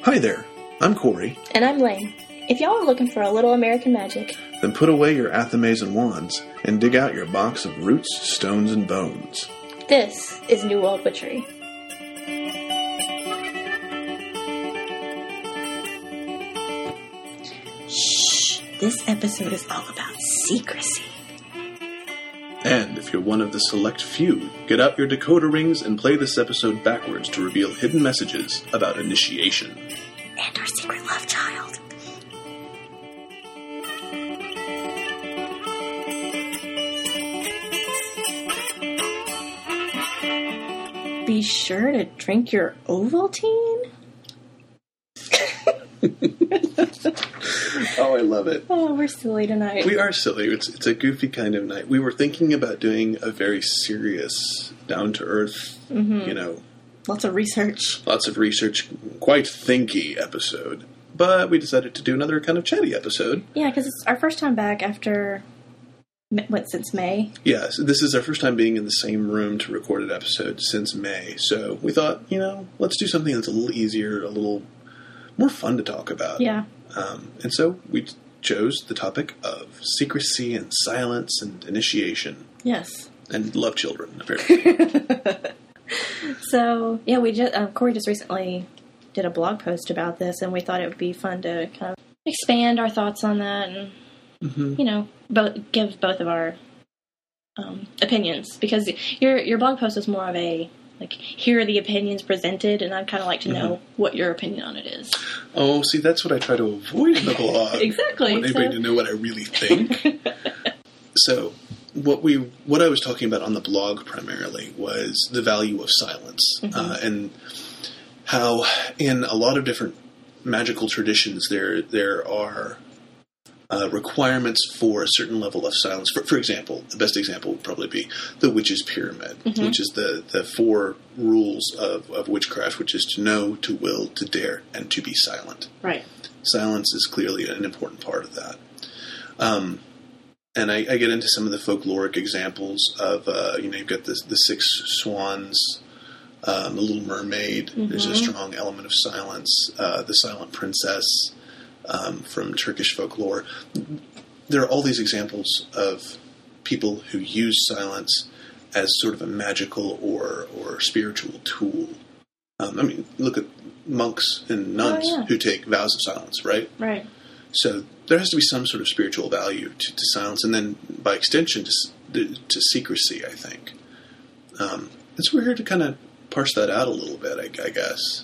Hi there, I'm Corey. And I'm Lane. If y'all are looking for a little American magic, Then put away your athames and wands and dig out your box of roots, stones, and bones. this is New World Witchery. Shh, this episode is all about secrecy. And if you're one of the select few, get out your decoder rings and play this episode backwards to reveal hidden messages about initiation. And our secret love child. Be sure to drink your Ovaltine? Oh, I love it. Oh, we're silly tonight. We are silly. It's a goofy kind of night. We were thinking about doing a very serious, down-to-earth, Lots of research. lots of research, quite thinky episode. But we decided to do another kind of chatty episode. Yeah, because it's our first time back after, since May? Yes, this is our first time being in the same room to record an episode since May. So we thought, let's do something that's a little easier, a little more fun to talk about. Yeah. And so we chose the topic of secrecy and silence and initiation. Yes. And love children, apparently. So, yeah, Corey just recently did a blog post about this, and we thought it would be fun to kind of expand our thoughts on that and, give both of our opinions. Because your blog post is more of a, here are the opinions presented, and I'd kind of like to know what your opinion on it is. Oh, see, that's what I try to avoid in the blog. Exactly. I want anybody to know what I really think. So, what I was talking about on the blog primarily was the value of silence, and how in a lot of different magical traditions there are requirements for a certain level of silence. For example, the best example would probably be the Witch's Pyramid, which is the 4 rules of witchcraft, which is to know, to will, to dare, and to be silent. Right. Silence is clearly an important part of that. And I get into some of the folkloric examples of, you've got the 6 swans, the Little Mermaid. There's a strong element of silence. The Silent Princess from Turkish folklore. There are all these examples of people who use silence as sort of a magical or spiritual tool. Look at monks and nuns who take vows of silence, right? Right. So there has to be some sort of spiritual value to silence, and then by extension to secrecy, I think. And so we're here to kind of parse that out a little bit, I guess.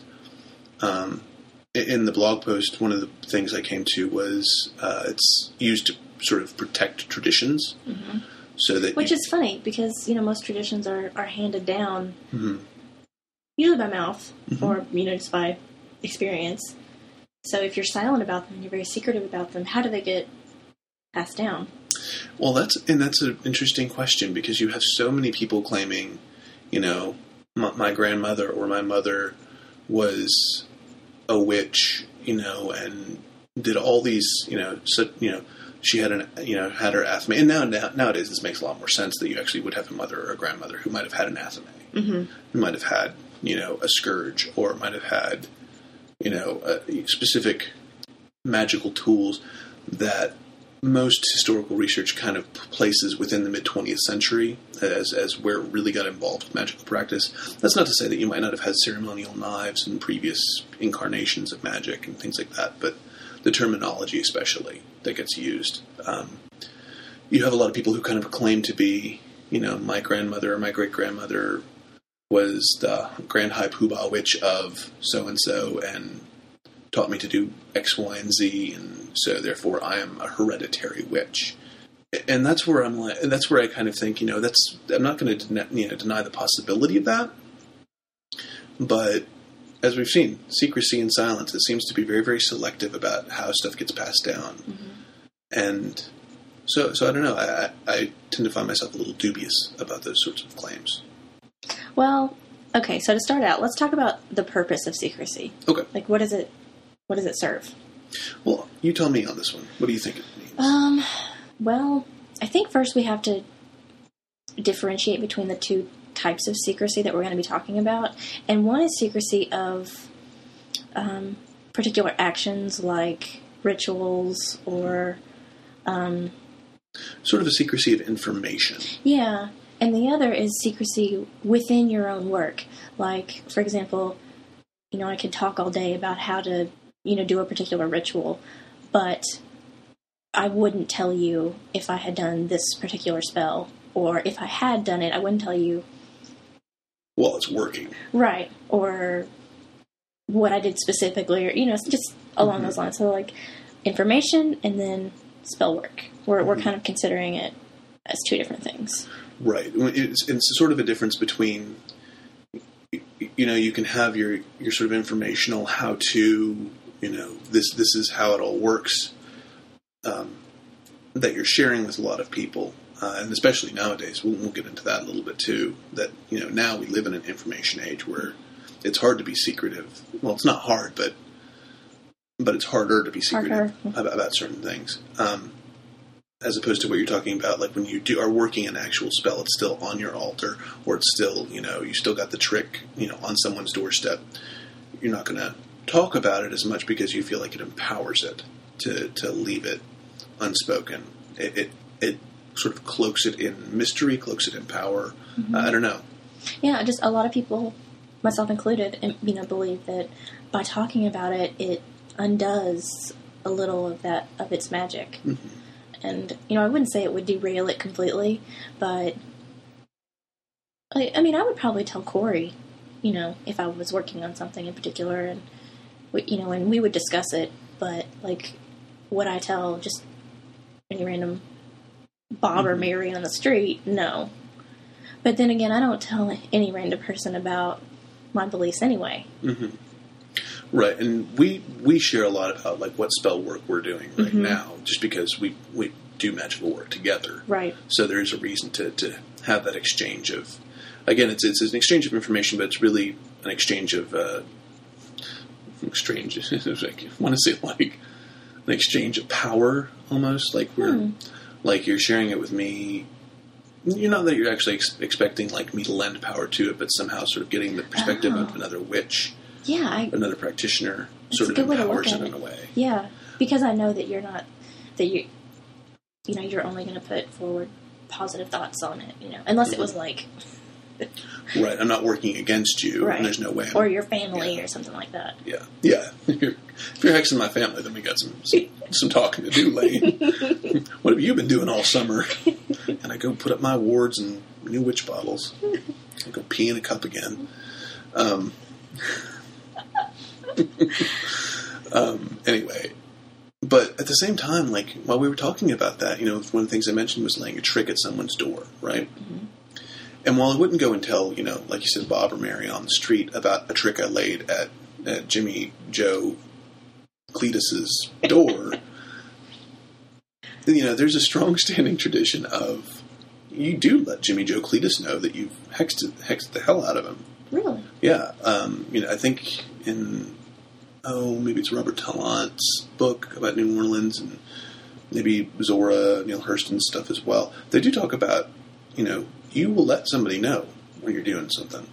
In the blog post, one of the things I came to was it's used to sort of protect traditions. So that Which is funny, because, most traditions are handed down usually by mouth or, just by experience. So if you're silent about them, you're very secretive about them, how do they get passed down? Well, that's an interesting question, because you have so many people claiming, my grandmother or my mother was a witch, and did all these, she had had her athame. And nowadays this makes a lot more sense that you actually would have a mother or a grandmother who might have had an athame, who might have had, a scourge, or might have had, specific magical tools that most historical research kind of places within the mid-20th century as where it really got involved with magical practice. That's not to say that you might not have had ceremonial knives in previous incarnations of magic and things like that, but the terminology especially that gets used. You have a lot of people who kind of claim to be, my grandmother or my great-grandmother was the Grand High Poobah Witch of so-and-so and taught me to do X, Y, and Z, and so therefore I am a hereditary witch. And that's where that's where I kind of think, I'm not going to deny the possibility of that. But as we've seen, secrecy and silence, it seems to be very, very selective about how stuff gets passed down. And so I don't know, I tend to find myself a little dubious about those sorts of claims. Well, okay, so to start out, let's talk about the purpose of secrecy. Okay. What does it serve? Well, you tell me on this one. What do you think it means? Well, I think first we have to differentiate between the 2 types of secrecy that we're going to be talking about. And one is secrecy of particular actions like rituals or... sort of a secrecy of information. Yeah, and the other is secrecy within your own work. Like, for example, I could talk all day about how to, do a particular ritual, but I wouldn't tell you if I had done this particular spell, or if I had done it, I wouldn't tell you. Well, it's working. Right, or what I did specifically, or, just along those lines. So, like, information and then spell work. We're kind of considering it as two different things. Right. It's sort of a difference between, you can have your sort of informational how to, this is how it all works, that you're sharing with a lot of people. And especially nowadays, we'll get into that a little bit too, that, now we live in an information age where it's hard to be secretive. Well, it's not hard, but it's harder to be secretive about certain things. As opposed to what you're talking about, like when you are working an actual spell, it's still on your altar, or it's still, you still got the trick, on someone's doorstep. You're not going to talk about it as much because you feel like it empowers it to leave it unspoken. It sort of cloaks it in mystery, cloaks it in power. Mm-hmm. I don't know. Yeah, just a lot of people, myself included, believe that by talking about it, it undoes a little of its magic. Mm-hmm. And, I wouldn't say it would derail it completely, but, I would probably tell Corey, if I was working on something in particular, and, and we would discuss it, but, like, would I tell just any random Bob or Mary on the street? No. But then again, I don't tell any random person about my beliefs anyway. Mm-hmm. Right, and we share a lot about, like, what spell work we're doing right now, just because we do magical work together. Right. So there is a reason to have that exchange of, again, it's an exchange of information, but it's really an exchange of, I want to say, like, an exchange of power, almost, like like you're sharing it with me. Not that you're actually expecting, like, me to lend power to it, but somehow sort of getting the perspective of another witch. Yeah, another practitioner sort of empowers it in a way. Yeah, because I know that you're not, that you're only going to put forward positive thoughts on it, unless it was like... Right, I'm not working against you, right. And there's no way or your family or something like that. Yeah, yeah. If you're hexing my family, then we got some talking to do, Lane. What have you been doing all summer? And I go put up my wards and new witch bottles. I go pee in a cup again. Anyway, but at the same time, like, while we were talking about that, one of the things I mentioned was laying a trick at someone's door, right? Mm-hmm. And while I wouldn't go and tell, like you said, Bob or Mary on the street about a trick I laid at Jimmy Joe Cletus's door, there's a strong standing tradition of, you do let Jimmy Joe Cletus know that you've hexed the hell out of him. Really? Yeah. I think in, maybe it's Robert Tallant's book about New Orleans, and maybe Zora Neale Hurston's stuff as well. They do talk about, you will let somebody know when you're doing something.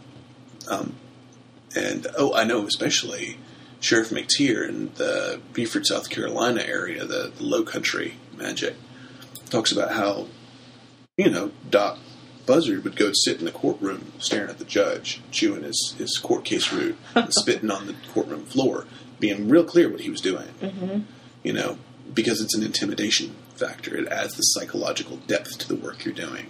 I know especially Sheriff McTeer in the Beaufort, South Carolina area, the Low Country magic, talks about how, Doc Buzzard would go sit in the courtroom staring at the judge, chewing his court case root and spitting on the courtroom floor, being real clear what he was doing. Mm-hmm. Because it's an intimidation factor. It adds the psychological depth to the work you're doing.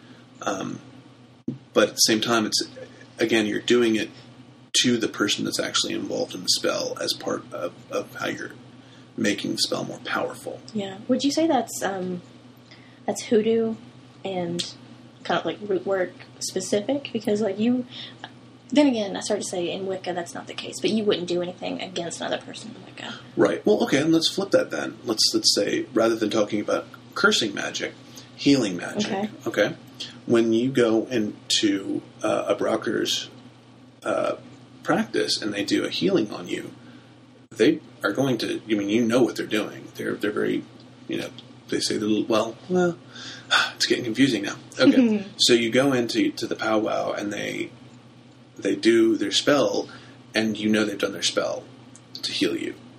But at the same time, it's, again, you're doing it to the person that's actually involved in the spell as part of how you're making the spell more powerful. Yeah. Would you say that's hoodoo and kind of like root work specific? Because, like, then again, I started to say in Wicca that's not the case, but you wouldn't do anything against another person in Wicca. Right. Well, okay, and let's flip that then. Let's say, rather than talking about cursing magic, healing magic. Okay. When you go into a Brauker's practice and they do a healing on you, they are going to, what they're doing. They're very, they say well, it's getting confusing now. Okay. So you go into the powwow and they do their spell, and they've done their spell to heal you.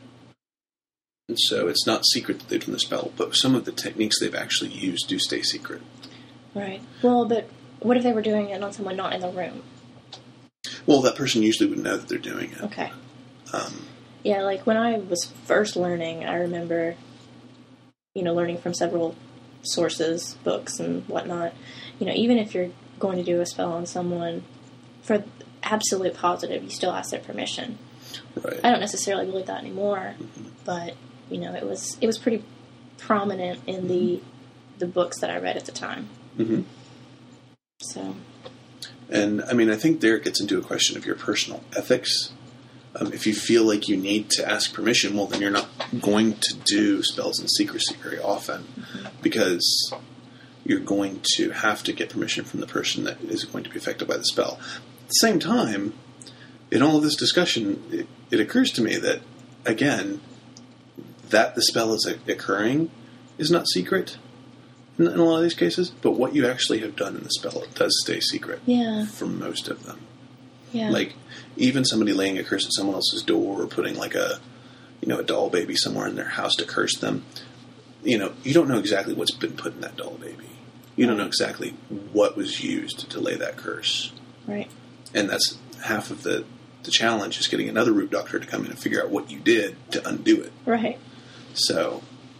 And so it's not secret that they've done the spell, but some of the techniques they've actually used do stay secret. Right. Well, but what if they were doing it on someone not in the room? Well, that person usually would know that they're doing it. Okay. Yeah, like when I was first learning, I remember, learning from several sources, books and whatnot. Even if you're going to do a spell on someone, for absolute positive, you still ask their permission. Right. I don't necessarily believe that anymore, but it was pretty prominent in the books that I read at the time. Mm-hmm. So. And I think there it gets into a question of your personal ethics. If you feel like you need to ask permission, well, then you're not going to do spells in secrecy very often, because you're going to have to get permission from the person that is going to be affected by the spell. At the same time, in all of this discussion, it occurs to me that, again, that the spell is occurring is not secret in a lot of these cases, but what you actually have done in the spell, it does stay secret. Yeah. For most of them. Yeah. Like, even somebody laying a curse at someone else's door or putting, like, a doll baby somewhere in their house to curse them, you don't know exactly what's been put in that doll baby. You don't know exactly what was used to lay that curse. Right. And that's half of the challenge, is getting another root doctor to come in and figure out what you did to undo it. Right. So,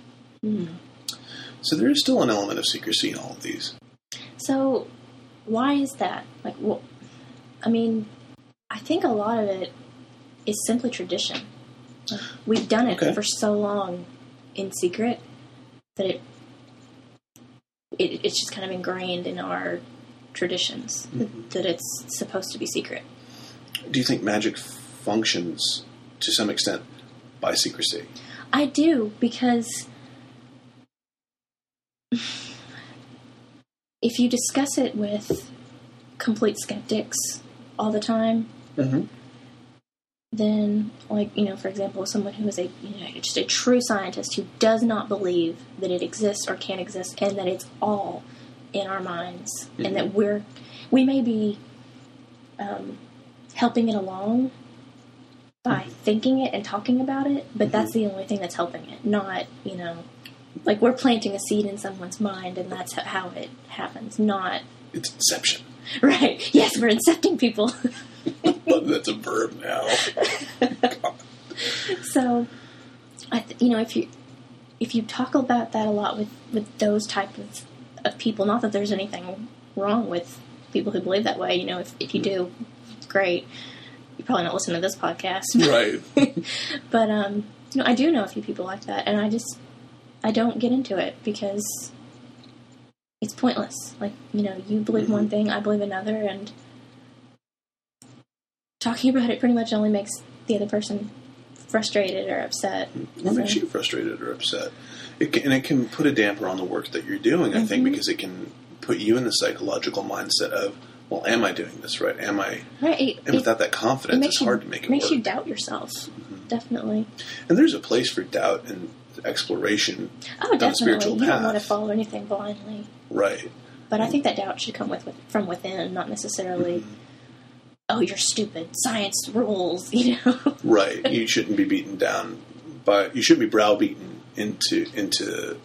so there is still an element of secrecy in all of these. So, why is that? Like, I think a lot of it is simply tradition. Like, we've done it for so long in secret that it's just kind of ingrained in our traditions that it's supposed to be secret. Do you think magic functions to some extent by secrecy? I do, because if you discuss it with complete skeptics all the time, then, for example, someone who is just a true scientist who does not believe that it exists or can exist, and that it's all in our minds, and that we may be helping it along by thinking it and talking about it, but that's the only thing that's helping it, not, like we're planting a seed in someone's mind, and that's how it happens, not... It's inception. Right. Yes, we're incepting people. That's a verb now. So, if you talk about that a lot with those type of people, not that there's anything wrong with people who believe that way. If you do, great. You probably not listen to this podcast, right? But I do know a few people like that, and I don't get into it because it's pointless. Like, you believe one thing, I believe another, and talking about it pretty much only makes the other person frustrated or upset. What makes you frustrated or upset? It can put a damper on the work that you're doing, I think, because it can put you in the psychological mindset of, well, am I doing this right? Am I? Right. And without that confidence, it's hard to make it work. It makes you doubt yourself, definitely. And there's a place for doubt and exploration on a spiritual path. You don't want to follow anything blindly. Right. But I think that doubt should come from within, not necessarily... Oh, you're stupid. Science rules, Right. You shouldn't be beaten down you shouldn't be browbeaten into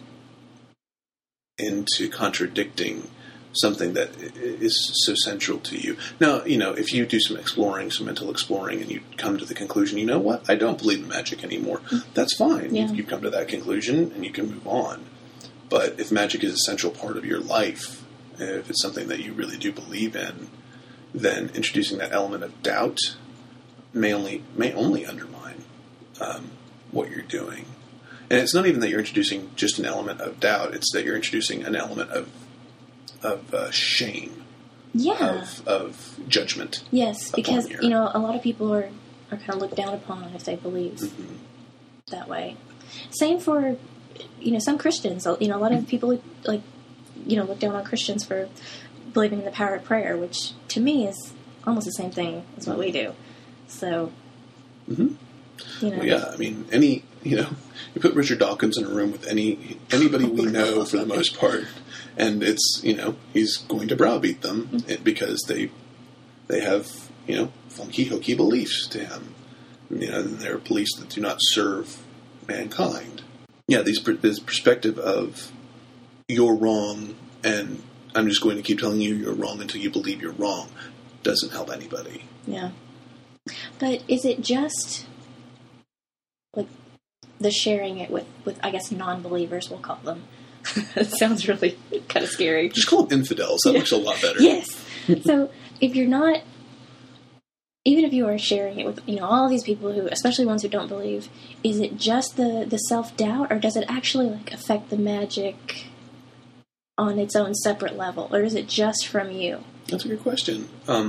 contradicting something that is so central to you. Now, if you do some mental exploring, and you come to the conclusion, you know what, I don't believe in magic anymore, that's fine. Yeah. You've come to that conclusion, and you can move on. But if magic is a central part of your life, if it's something that you really do believe in, then introducing that element of doubt may only undermine what you're doing. And it's not even that you're introducing just an element of doubt; it's that you're introducing an element of shame, of judgment. Yes, because a lot of people are kind of looked down upon if they believe that way. Same for some Christians. A lot of people look down on Christians for believing in the power of prayer, which to me is almost the same thing as what we do. So, well, yeah, you put Richard Dawkins in a room with anybody we know for the most part, and it's he's going to browbeat them because they have funky hokey beliefs to him. And they're beliefs that do not serve mankind. Yeah, this perspective of you're wrong and I'm just going to keep telling you you're wrong until you believe you're wrong doesn't help anybody. Yeah. But is it just like the sharing it with I guess non-believers, we'll call them. It sounds really kind of scary. Just call them infidels. That looks a lot better. Yes. So if you're not, even if you are sharing it with, all these people who, especially ones who don't believe, is it just the self-doubt, or does it actually like affect the magic on its own separate level, or is it just from you? That's a good question.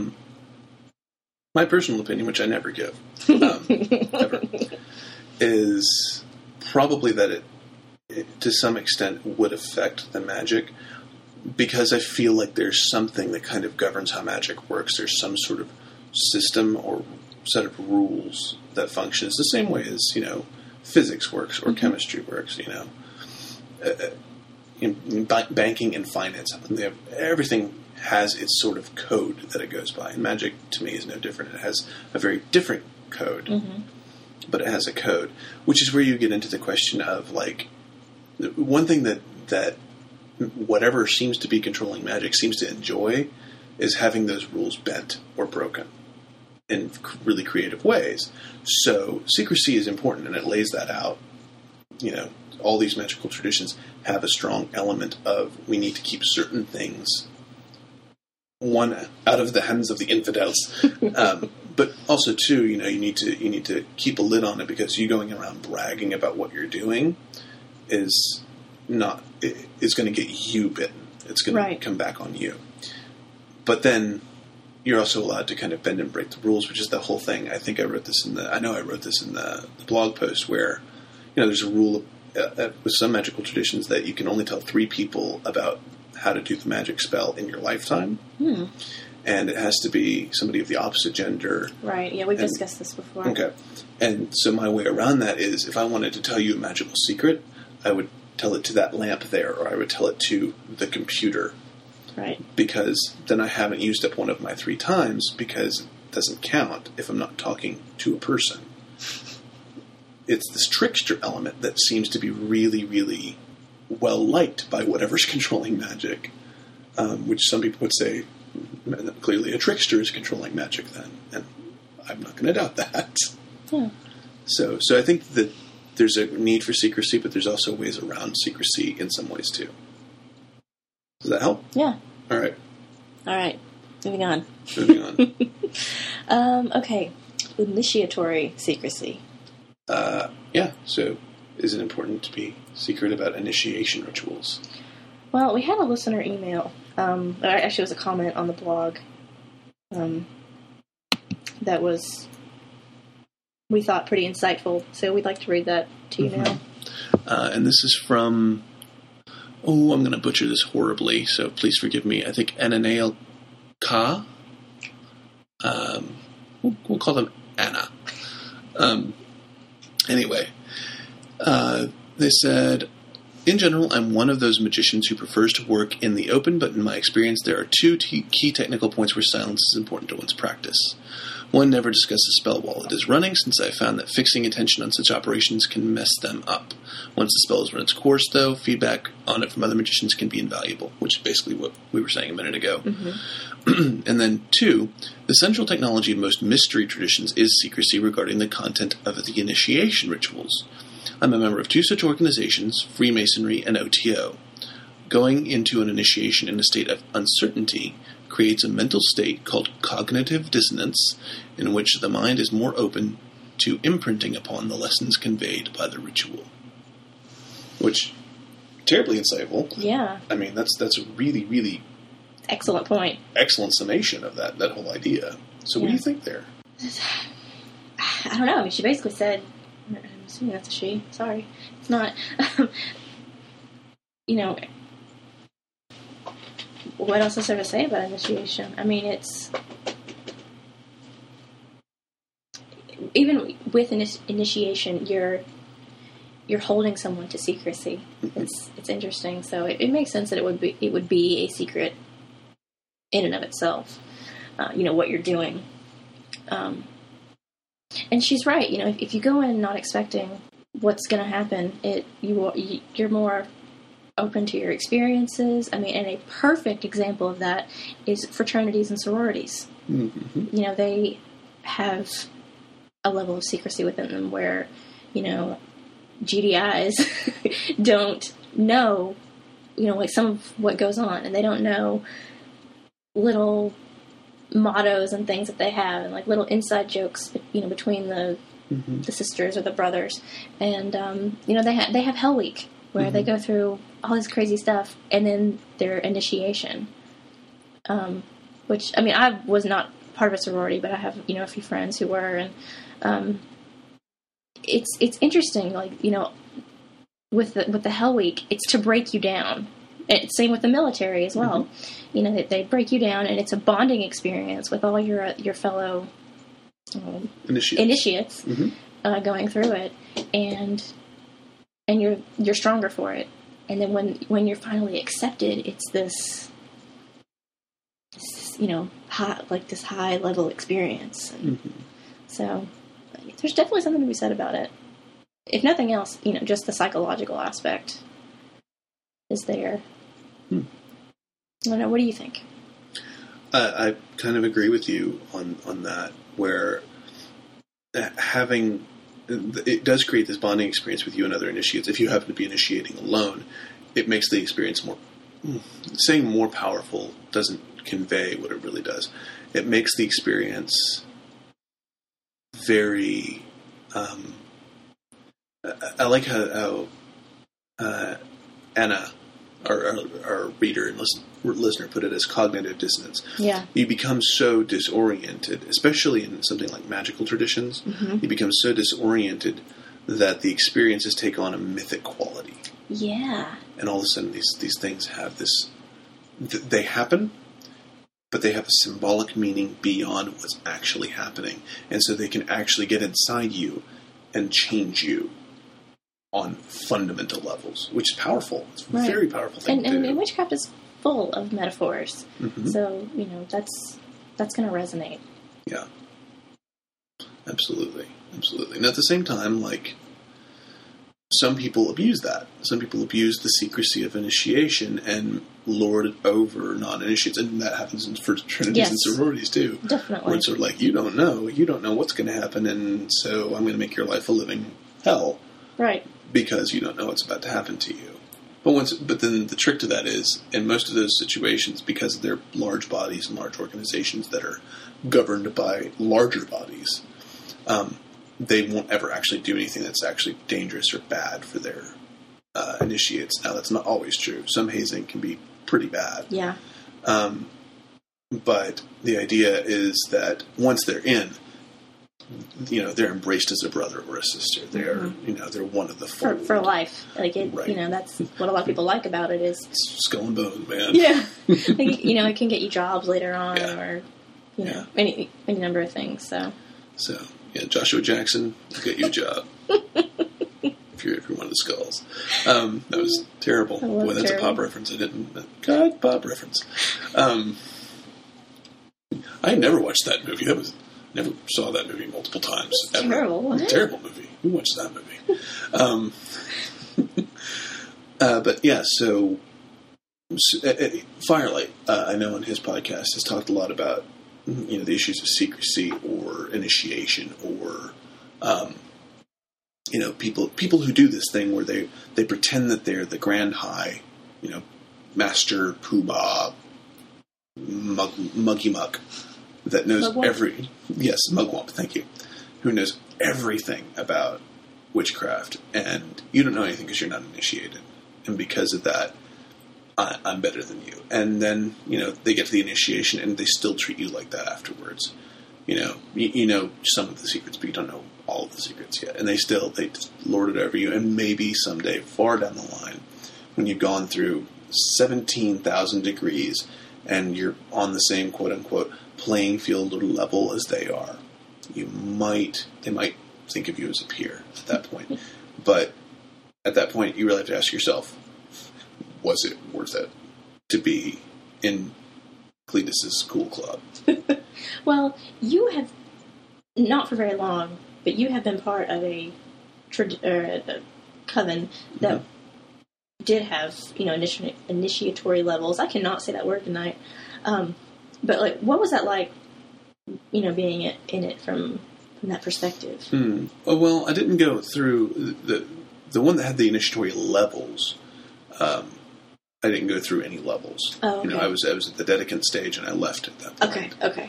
My personal opinion, which I never give, ever, is probably that it, to some extent, would affect the magic, because I feel like there's something that kind of governs how magic works. There's some sort of system or set of rules that functions the same way as, physics works or chemistry works, in banking and finance. Everything has its sort of code that it goes by. And magic, to me, is no different. It has a very different code, but it has a code, which is where you get into the question of, like, one thing that whatever seems to be controlling magic seems to enjoy is having those rules bent or broken in really creative ways. So secrecy is important, and it lays that out. All these magical traditions have a strong element of we need to keep certain things, one, out of the hands of the infidels, but also two, you need to keep a lid on it, because you going around bragging about what you're doing is going to get you bitten. It's going to come back on you. But then you're also allowed to kind of bend and break the rules, which is the whole thing. I think I wrote this in the blog post where, there's a rule with some magical traditions that you can only tell 3 people about how to do the magic spell in your lifetime. And it has to be somebody of the opposite gender. Right, yeah, we've discussed this before. Okay. And so my way around that is, if I wanted to tell you a magical secret, I would tell it to that lamp there, or I would tell it to the computer. Right. Because then I haven't used up one of my 3 times, because it doesn't count if I'm not talking to a person. It's this trickster element that seems to be really, really well liked by whatever's controlling magic, which some people would say clearly a trickster is controlling magic then, and I'm not going to doubt that. Yeah. So I think that there's a need for secrecy, but there's also ways around secrecy in some ways too. Does that help? Yeah. All right. Moving on. Okay. Initiatory secrecy. Yeah. So is it important to be secret about initiation rituals? Well, we had a listener email. Actually, it was a comment on the blog. That was, we thought, pretty insightful. So we'd like to read that to you now. And this is from, I'm going to butcher this horribly, so please forgive me. I think Ananael Ka. We'll call them Anna. Anyway, they said, in general, I'm one of those magicians who prefers to work in the open, but in my experience, there are 2 key technical points where silence is important to one's practice. One, never discuss a spell while it is running, since I found that fixing attention on such operations can mess them up. Once the spell has run its course, though, feedback on it from other magicians can be invaluable, which is basically what we were saying a minute ago. And then 2, the central technology of most mystery traditions is secrecy regarding the content of the initiation rituals. I'm a member of 2 such organizations, Freemasonry and OTO. Going into an initiation in a state of uncertainty creates a mental state called cognitive dissonance, in which the mind is more open to imprinting upon the lessons conveyed by the ritual. Which, terribly insightful. Yeah. I mean, that's a really, really excellent point. Excellent summation of that whole idea. So what do you think there? I don't know. I mean, she basically said, I'm assuming that's a she. Sorry. It's not. What else is there to say about initiation? I mean, it's... Even with initiation, you're holding someone to secrecy. It's interesting. So it makes sense that it would be a secret in and of itself. What you're doing. And she's right. If you go in not expecting what's going to happen. You're more open to your experiences. I mean, and a perfect example of that is fraternities and sororities. Mm-hmm. You know, they have a level of secrecy within them where, you know, GDIs don't know, you know, like some of what goes on, and they don't know little mottos and things that they have, and like little inside jokes, you know, between the sisters or the brothers. And you know, they have Hell Week, where they go through all this crazy stuff, and then their initiation. Which, I mean, I was not part of a sorority, but I have, you know, a few friends who were, and it's interesting, like, you know, with the Hell Week, it's to break you down. It's same with the military as well. You know, they break you down, and it's a bonding experience with all your fellow initiates going through it, and you're stronger for it. And then when you're finally accepted, it's this you know, this high level experience. So there's definitely something to be said about it. If nothing else, you know, just the psychological aspect is there. I don't know. What do you think? I kind of agree with you on that, where having it does create this bonding experience with you and other initiates. If you happen to be initiating alone, it makes the experience more. Saying more powerful doesn't convey what it really does. It makes the experience very. I like how Anna, our reader and listener, put it as cognitive dissonance. Yeah. You become so disoriented, especially in something like magical traditions. You become so disoriented that the experiences take on a mythic quality. Yeah. And all of a sudden, these things have this. They happen, but they have a symbolic meaning beyond what's actually happening, and so they can actually get inside you and change you on fundamental levels, which is powerful. It's a very powerful thing to do. And witchcraft is full of metaphors, so you know that's going to resonate. Yeah, absolutely. And at the same time, like, some people abuse that. Some people abuse the secrecy of initiation and lord it over non-initiates, and that happens in fraternities and sororities too. Definitely, where it's sort of like you don't know what's going to happen, and so I'm going to make your life a living hell, right? Because you don't know what's about to happen to you. But then the trick to that is, in most of those situations, because they're large bodies and large organizations that are governed by larger bodies, they won't ever actually do anything that's actually dangerous or bad for their initiates. Now, that's not always true. Some hazing can be pretty bad. Yeah. But the idea is that once they're in, you know, they're embraced as a brother or a sister. They're, you know, they're one of the four. For life. Like, it, right. You know, that's what a lot of people like about it is... Skull and bones, man. Yeah. Like, you know, it can get you jobs later on or, you know, any number of things, so... Yeah, Joshua Jackson will get you a job. if you're one of the Skulls. That was terrible. Boy, that's terrible. A pop reference. I didn't... God, pop reference. I never watched that movie. Never saw that movie multiple times. Ever. Terrible. What? Terrible movie. Who watched that movie? But yeah, so Firelight, I know on his podcast, has talked a lot about, you know, the issues of secrecy or initiation or, you know, people who do this thing where they pretend that they're the Grand High, you know, Master Poobah, Muggy Muck, that knows Mugwump? Mugwump, thank you, who knows everything about witchcraft, and you don't know anything because you're not initiated, and because of that, I'm better than you. And then, you know, they get to the initiation, and they still treat you like that afterwards. You know, you know some of the secrets, but you don't know all of the secrets yet, and they just lord it over you, and maybe someday, far down the line, when you've gone through 17,000 degrees, and you're on the same quote-unquote playing field or level as they are, they might think of you as a peer at that point. But at that point, you really have to ask yourself, was it worth it to be in Cletus's cool club? Well, you have, not for very long, but you have been part of a coven that did have, initiatory levels. I cannot say that word tonight. But like, what was that like? Being in it from that perspective. Oh, well, I didn't go through the one that had the initiatory levels. I didn't go through any levels. Oh, okay. I was at the Dedicant stage, and I left at that point. Okay.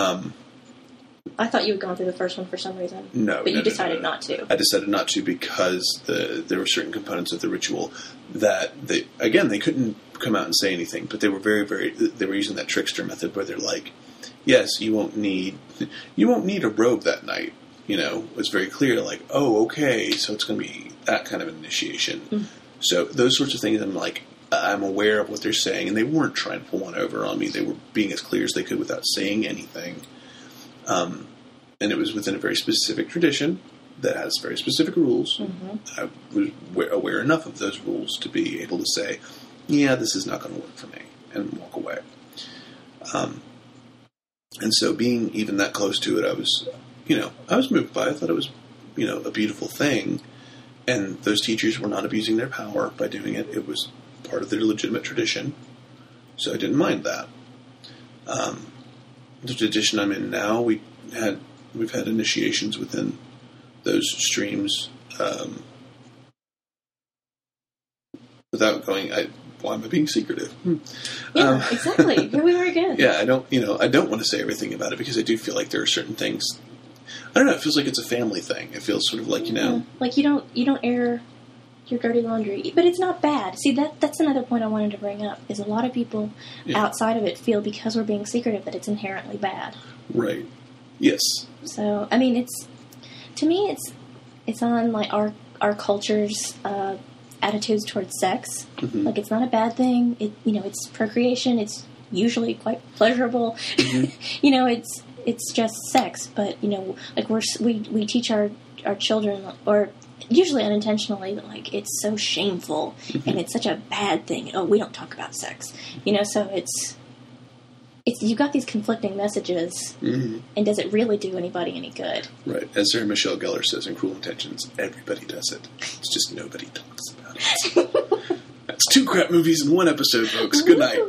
I thought you had gone through the first one for some reason. No, but you decided not to. I decided not to because there were certain components of the ritual that they couldn't come out and say anything, but they were they were using that trickster method where they're like, yes, you won't need a robe that night. It was very clear, like, oh, okay, so it's going to be that kind of an initiation. So those sorts of things, I'm aware of what they're saying, and they weren't trying to pull one over on me. They were being as clear as they could without saying anything. And it was within a very specific tradition that has very specific rules. I was aware enough of those rules to be able to say, yeah, this is not going to work for me, and walk away. And so being even that close to it, I was moved by it. I thought it was, a beautiful thing. And those teachers were not abusing their power by doing it. It was part of their legitimate tradition. So I didn't mind that. The tradition I'm in now, we've had initiations within those streams, without going, why am I being secretive? Yeah, exactly. Here we are again. Yeah, I don't want to say everything about it because I do feel like there are certain things. I don't know. It feels like it's a family thing. It feels sort of like like you don't air your dirty laundry, but it's not bad. See, that's another point I wanted to bring up. Is a lot of people outside of it feel because we're being secretive that it's inherently bad. Right. Yes. So I mean, to me it's on like our culture's attitudes towards sex. Like, it's not a bad thing. It's procreation. It's usually quite pleasurable. It's just sex. But like we teach our children, or usually unintentionally, that like it's so shameful and it's such a bad thing. Oh, we don't talk about sex. So it's you got these conflicting messages, and does it really do anybody any good? Right. As Sarah Michelle Gellar says in Cruel Intentions, everybody does it. It's just nobody talks about it. That's 2 crap movies in 1 episode, folks. Good night.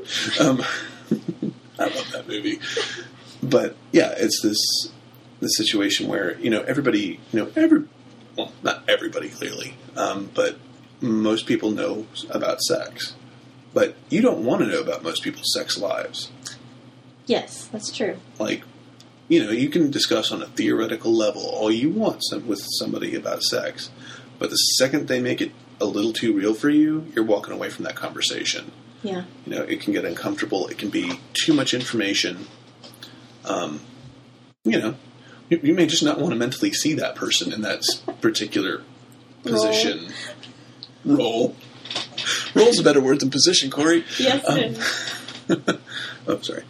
I love that movie. But, yeah, it's this situation where, everybody, well, not everybody, clearly, but most people know about sex. But you don't want to know about most people's sex lives. Yes, that's true. Like, you can discuss on a theoretical level all you want with somebody about sex, but the second they make it a little too real for you, you're walking away from that conversation. Yeah. It can get uncomfortable. It can be too much information. You may just not want to mentally see that person in that particular position. Role. Role's a better word than position, Corey. Yes, it is. Oh, sorry.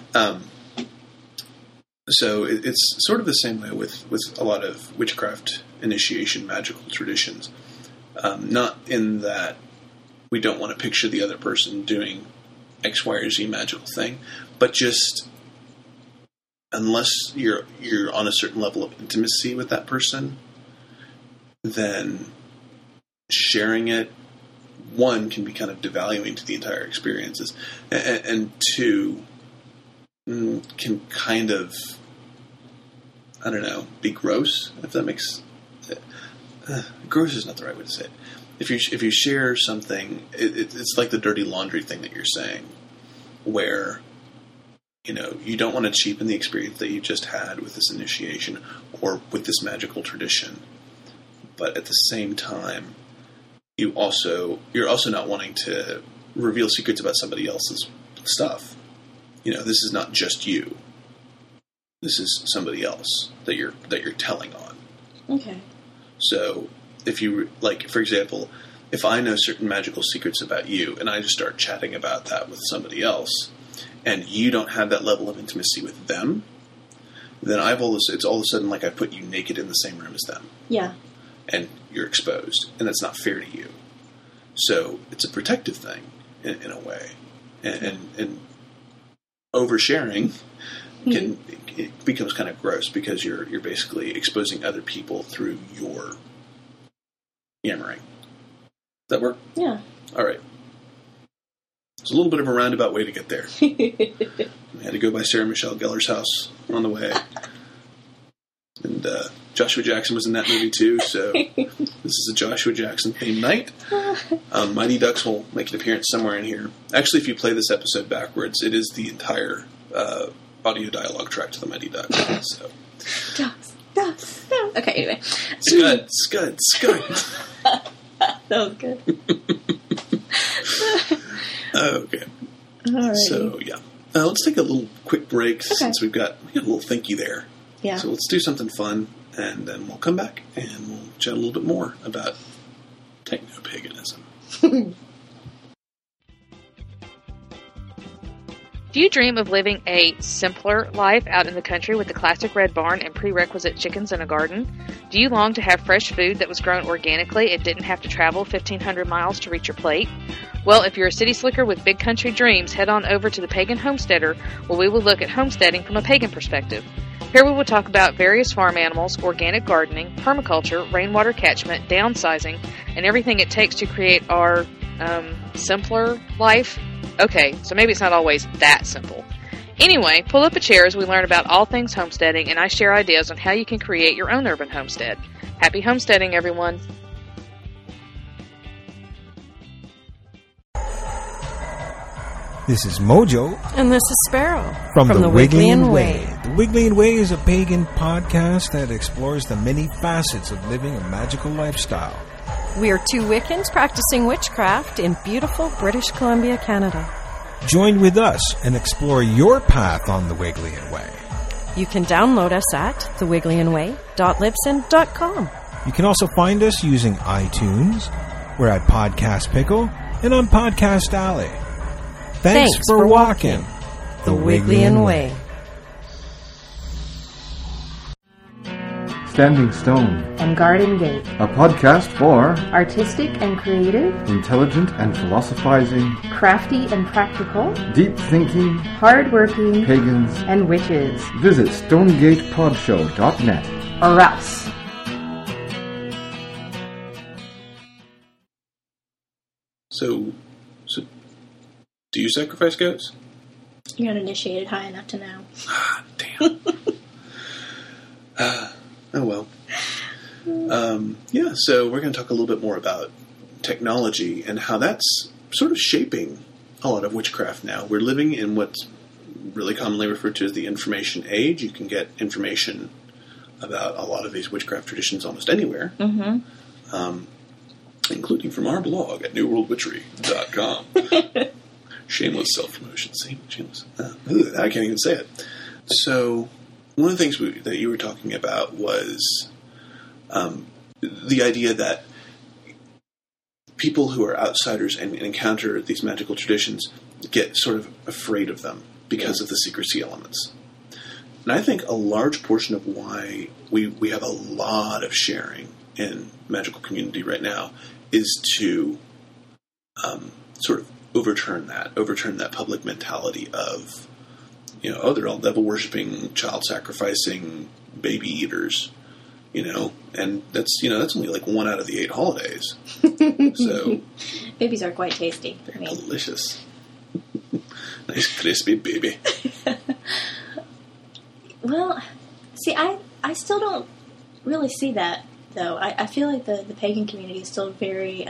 So it's sort of the same way with a lot of witchcraft initiation magical traditions. Not in that we don't want to picture the other person doing X, Y, or Z magical thing, but just unless you're on a certain level of intimacy with that person, then sharing it, 1, can be kind of devaluing to the entire experiences, and 2, can kind of, I don't know, be gross, if that makes... gross is not the right way to say it. If you share something, it's like the dirty laundry thing that you're saying, where, you don't want to cheapen the experience that you just had with this initiation or with this magical tradition, but at the same time, you're also not wanting to reveal secrets about somebody else's stuff. This is not just you. This is somebody else that you're telling on. Okay. So if you, like, for example, if I know certain magical secrets about you and I just start chatting about that with somebody else and you don't have that level of intimacy with them, then it's all of a sudden like I put you naked in the same room as them. Yeah. And you're exposed, and that's not fair to you. So it's a protective thing in a way, and oversharing it becomes kind of gross because you're basically exposing other people through your yammering. Does that work? Yeah. All right. It's a little bit of a roundabout way to get there. We had to go by Sarah Michelle Gellar's house on the way. And Joshua Jackson was in that movie too, so this is a Joshua Jackson themed night. Mighty Ducks will make an appearance somewhere in here. Actually, if you play this episode backwards, it is the entire audio dialogue track to the Mighty Ducks. So. Ducks. Okay, anyway. Scud. That was good. Okay. Alrighty. So, yeah. Let's take a little quick break since we got a little thinky there. Yeah. So let's do something fun, and then we'll come back, and we'll chat a little bit more about techno-paganism. Do you dream of living a simpler life out in the country with the classic red barn and prerequisite chickens and a garden? Do you long to have fresh food that was grown organically and didn't have to travel 1,500 miles to reach your plate? Well, if you're a city slicker with big country dreams, head on over to the Pagan Homesteader, where we will look at homesteading from a pagan perspective. Here we will talk about various farm animals, organic gardening, permaculture, rainwater catchment, downsizing, and everything it takes to create our simpler life. Okay, so maybe it's not always that simple. Anyway, pull up a chair as we learn about all things homesteading, and I share ideas on how you can create your own urban homestead. Happy homesteading, everyone! This is Mojo. And this is Sparrow. From the Wigleyan Way. Way. The Wigleyan Way is a pagan podcast that explores the many facets of living a magical lifestyle. We are two Wiccans practicing witchcraft in beautiful British Columbia, Canada. Join with us and explore your path on the Wigleyan Way. You can download us at thewigleyanway.libsyn.com. You can also find us using iTunes. We're at Podcast Pickle and on Podcast Alley. Thanks for walking the Wigleyan Way. Standing Stone, and Garden Gate, a podcast for artistic and creative, intelligent and philosophizing, crafty and practical, deep thinking, hard-working, pagans, and witches. Visit stonegatepodshow.net. Or us. So, do you sacrifice goats? You're not initiated high enough to know. Ah, damn. Oh, well. Yeah, so we're going to talk a little bit more about technology and how that's sort of shaping a lot of witchcraft now. We're living in what's really commonly referred to as the information age. You can get information about a lot of these witchcraft traditions almost anywhere, including from our blog at newworldwitchery.com. Shameless self-promotion. See? Shameless. I can't even say it. So, one of the things that you were talking about was the idea that people who are outsiders and encounter these magical traditions get sort of afraid of them because of the secrecy elements. And I think a large portion of why we have a lot of sharing in magical community right now is to sort of overturn that public mentality of, they're all devil-worshipping, child-sacrificing, baby eaters, and that's only like 1 out of the 8 holidays. So babies are quite tasty. They're delicious. Nice crispy baby. Well, see, I still don't really see that, though. I feel like the pagan community is still very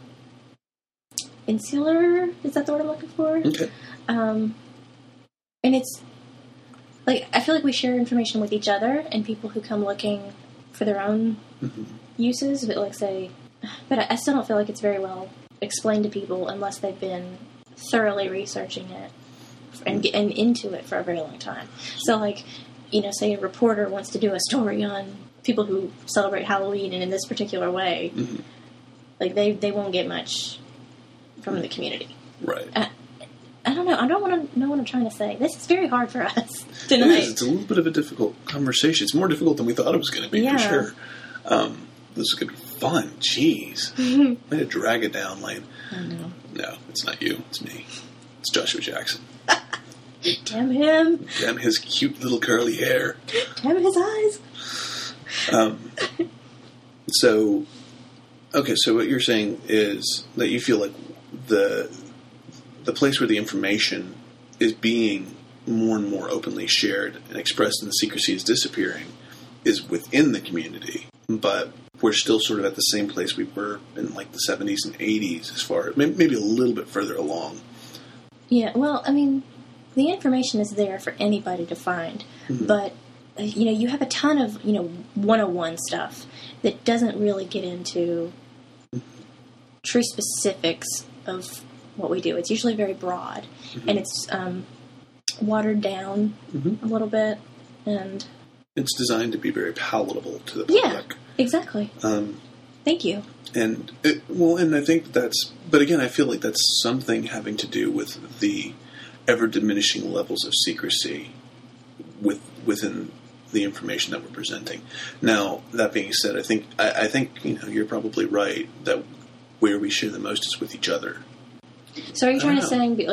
insular. Is that the word I'm looking for? Okay. And it's like, I feel like we share information with each other and people who come looking for their own uses, but I still don't feel like it's very well explained to people unless they've been thoroughly researching it and into it for a very long time. So, say a reporter wants to do a story on people who celebrate Halloween and in this particular way, they won't get much from the community. Right. I don't know. I don't want to know what I'm trying to say. This is very hard for us tonight. It is. It's a little bit of a difficult conversation. It's more difficult than we thought it was going to be, for sure. This is going to be fun. Jeez. Way to drag it down, Lane. I know. No, it's not you. It's me. It's Joshua Jackson. Damn him. Damn his cute little curly hair. Damn his eyes. So, Okay, so what you're saying is that you feel like the place where the information is being more and more openly shared and expressed and the secrecy is disappearing is within the community, but we're still sort of at the same place we were in like the 70s and 80s as far as maybe a little bit further along. Yeah, well, I mean, the information is there for anybody to find, but, you have a ton of, 101 stuff that doesn't really get into true specifics of what we do. It's usually very broad, and it's watered down a little bit, and it's designed to be very palatable to the public. Yeah, exactly. Thank you. And I think but again, I feel like that's something having to do with the ever diminishing levels of secrecy within the information that we're presenting. Now, that being said, I think you're probably right that where we share the most is with each other. So are you trying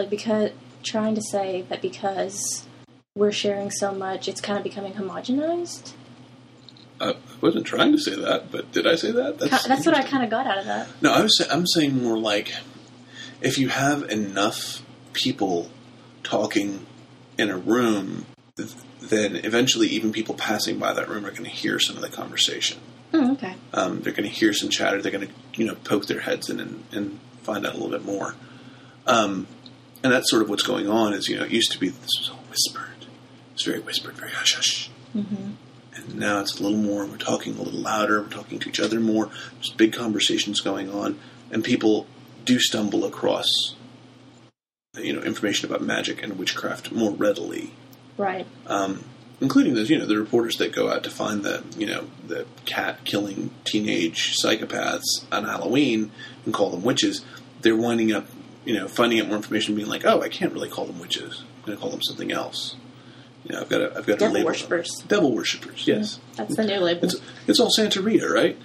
to say that because we're sharing so much, it's kind of becoming homogenized? I wasn't trying to say that, but did I say that? That's what I kind of got out of that. No, I'm saying more like if you have enough people talking in a room, then eventually even people passing by that room are going to hear some of the conversation. Oh, okay. They're going to hear some chatter. They're going to poke their heads in and find out a little bit more. And that's sort of what's going on. Is it used to be this was all whispered. It's very whispered, very hush hush. Mm-hmm. And now it's a little more. We're talking a little louder. We're talking to each other more. There's big conversations going on, and people do stumble across, information about magic and witchcraft more readily. Right. Including those, the reporters that go out to find the cat-killing teenage psychopaths on Halloween and call them witches. They're winding up, finding out more information, being like, oh, I can't really call them witches. I'm going to call them something else. I've got to Devil label worshippers. Them. Devil worshippers, yes. That's the new label. It's all Santeria, right?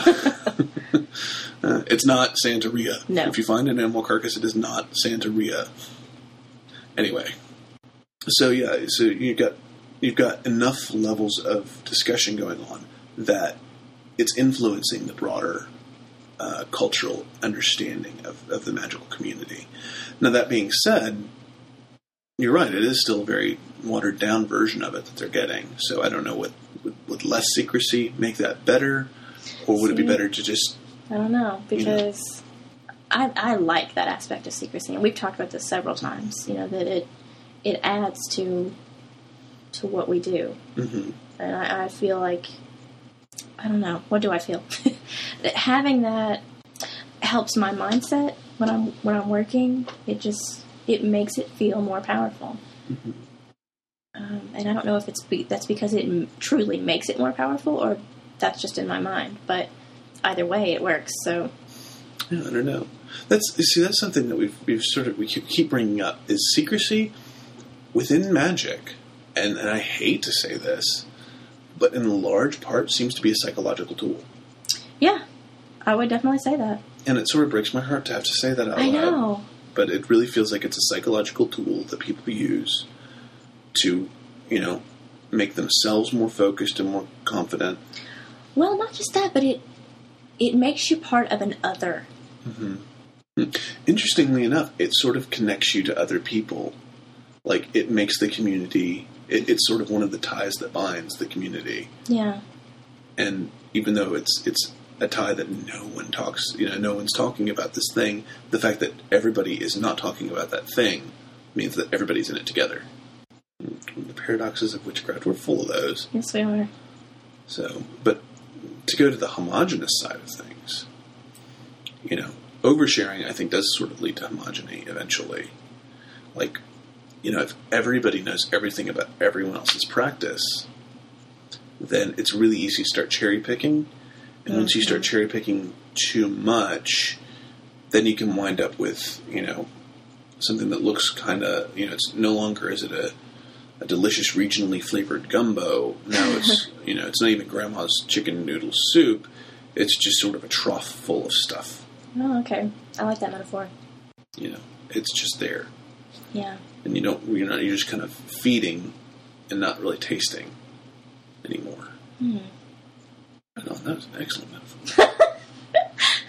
No. It's not Santeria. No. If you find an animal carcass, it is not Santeria. Anyway. So you've got enough levels of discussion going on that it's influencing the broader cultural understanding of the magical community. Now, that being said, you're right, it is still a very watered-down version of it that they're getting. So I don't know, would less secrecy make that better? Or would it be better to just... I don't know, because I like that aspect of secrecy. And we've talked about this several times, that it adds to what we do. Mm-hmm. And I feel like... I don't know. What do I feel? That having that helps my mindset when I'm working. It makes it feel more powerful. Mm-hmm. And I don't know if that's because it truly makes it more powerful, or that's just in my mind. But either way, it works. So yeah, I don't know. That's something that we keep bringing up is secrecy within magic, and I hate to say this, but in large part seems to be a psychological tool. Yeah, I would definitely say that. And it sort of breaks my heart to have to say that out loud. I know. But it really feels like it's a psychological tool that people use to, make themselves more focused and more confident. Well, not just that, but it makes you part of an other. Mm-hmm. Interestingly enough, it sort of connects you to other people. Like, it makes the community... It's sort of one of the ties that binds the community. Yeah. And even though it's a tie that no one talks, no one's talking about this thing, the fact that everybody is not talking about that thing means that everybody's in it together. The paradoxes of witchcraft, we're full of those. Yes, we are. So, but to go to the homogenous side of things, oversharing, I think, does sort of lead to homogeny eventually. Like, if everybody knows everything about everyone else's practice, then it's really easy to start cherry picking. And once you start cherry picking too much, then you can wind up with, something that looks kind of, it's no longer is it a delicious regionally flavored gumbo. Now it's, it's not even grandma's chicken noodle soup. It's just sort of a trough full of stuff. Oh, okay. I like that metaphor. It's just there. Yeah. And you're just kind of feeding and not really tasting anymore. I know, that was an excellent metaphor.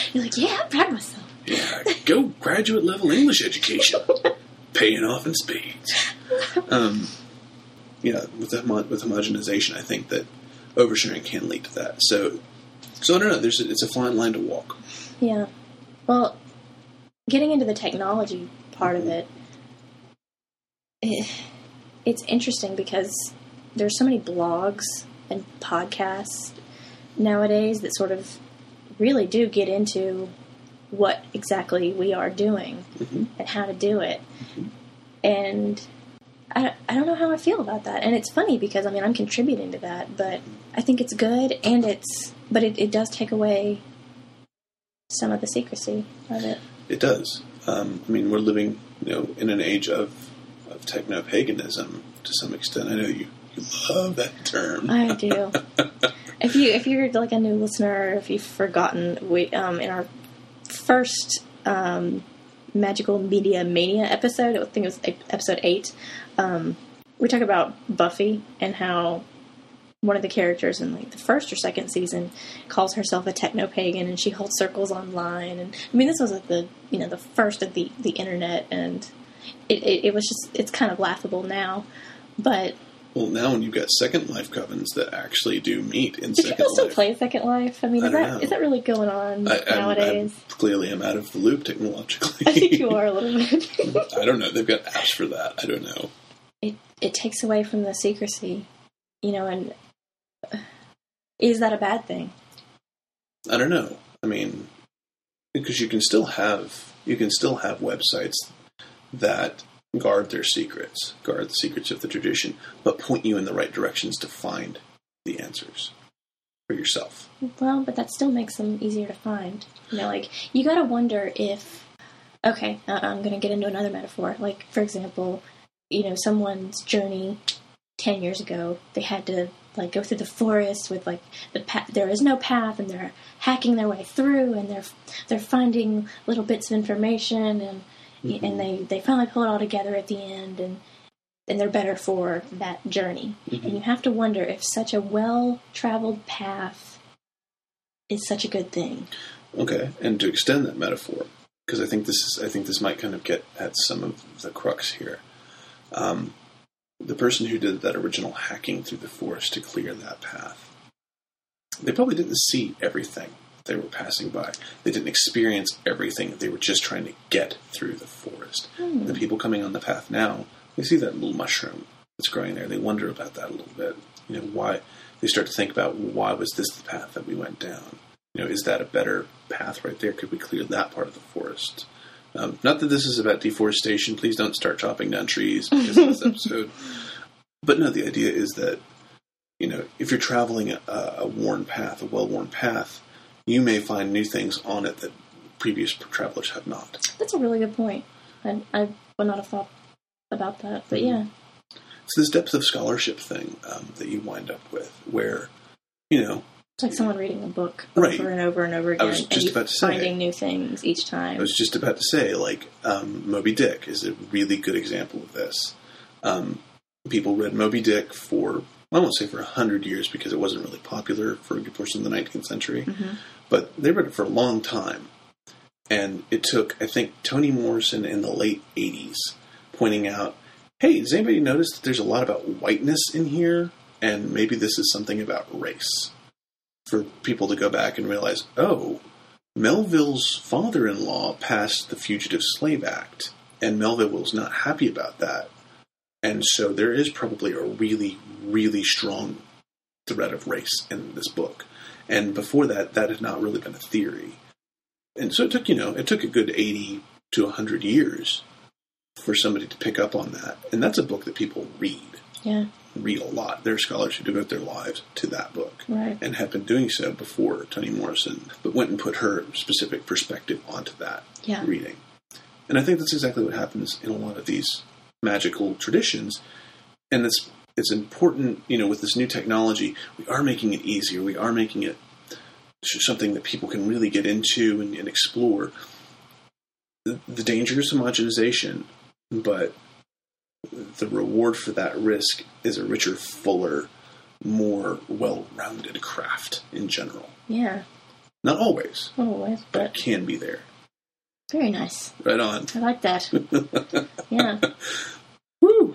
You're like, yeah, I'm proud of myself. Yeah, go graduate level English education. Paying off in spades. With homogenization, I think that oversharing can lead to that. So I don't know. It's a fine line to walk. Yeah. Well, getting into the technology part of it, it's interesting because there's so many blogs and podcasts nowadays that sort of really do get into what exactly we are doing and how to do it. And I don't know how I feel about that. And it's funny because, I'm contributing to that, but I think it's good, and it does take away some of the secrecy of it. It does. We're living, in an age of techno-paganism to some extent. I know you love that term. I do. If you're like a new listener, or if you've forgotten, we in our first Magical Media Mania episode, I think it was episode 8, we talk about Buffy and how one of the characters in like the first or second season calls herself a techno-pagan, and she holds circles online. And this was like the first of the internet, and it was just, it's kind of laughable now, but. Well, now when you've got Second Life covens that actually do meet in do Second Life. Do people still play Second Life? Is that really going on nowadays? Clearly I'm out of the loop technologically. I think you are a little bit. I don't know. They've got apps for that. I don't know. It takes away from the secrecy, and is that a bad thing? I don't know. Because you can still have websites that guard the secrets of the tradition, but point you in the right directions to find the answers for yourself. Well, but that still makes them easier to find. You gotta wonder if, okay, I'm gonna get into another metaphor. Like, for example, someone's journey 10 years ago, they had to go through the forest with there is no path, and they're hacking their way through, and they're finding little bits of information, and they finally pull it all together at the end, and they're better for that journey. And you have to wonder if such a well-traveled path is such a good thing. Okay, and to extend that metaphor, because I think this might kind of get at some of the crux here. The person who did that original hacking through the forest to clear that path, they probably didn't see everything they were passing by. They didn't experience everything. They were just trying to get through the forest. The people coming on the path now, they see that little mushroom that's growing there. They wonder about that a little bit. Why? They start to think about, why was this the path that we went down? Is that a better path right there? Could we clear that part of the forest? Not that this is about deforestation. Please don't start chopping down trees because of this episode. But no, the idea is that, if you're traveling a well-worn path, you may find new things on it that previous travelers have not. That's a really good point. I would not have thought about that, but yeah. It's this depth of scholarship thing that you wind up with, where, it's like someone reading a book over and over and over again, finding new things each time. I was just about to say, Moby Dick is a really good example of this. People read Moby Dick for, I won't say for 100 years because it wasn't really popular for a good portion of the 19th century, but they read it for a long time. And it took, I think, Toni Morrison in the late 80s pointing out, hey, does anybody notice that there's a lot about whiteness in here? And maybe this is something about race. For people to go back and realize, oh, Melville's father-in-law passed the Fugitive Slave Act, and Melville was not happy about that. And so there is probably a really, really strong thread of race in this book. And before that, that had not really been a theory. And so it took a good 80 to 100 years for somebody to pick up on that. And that's a book that people read. Yeah. Read a lot. There are scholars who devote their lives to that book. Right. And have been doing so before Toni Morrison, but went and put her specific perspective onto that reading. And I think that's exactly what happens in a lot of these magical traditions. And it's important, with this new technology, we are making it easier. We are making it something that people can really get into and explore. The danger is homogenization, but the reward for that risk is a richer, fuller, more well-rounded craft in general. Yeah. Not always. Not always, But but it can be there. very nice. Right on. I like that. Yeah. Woo!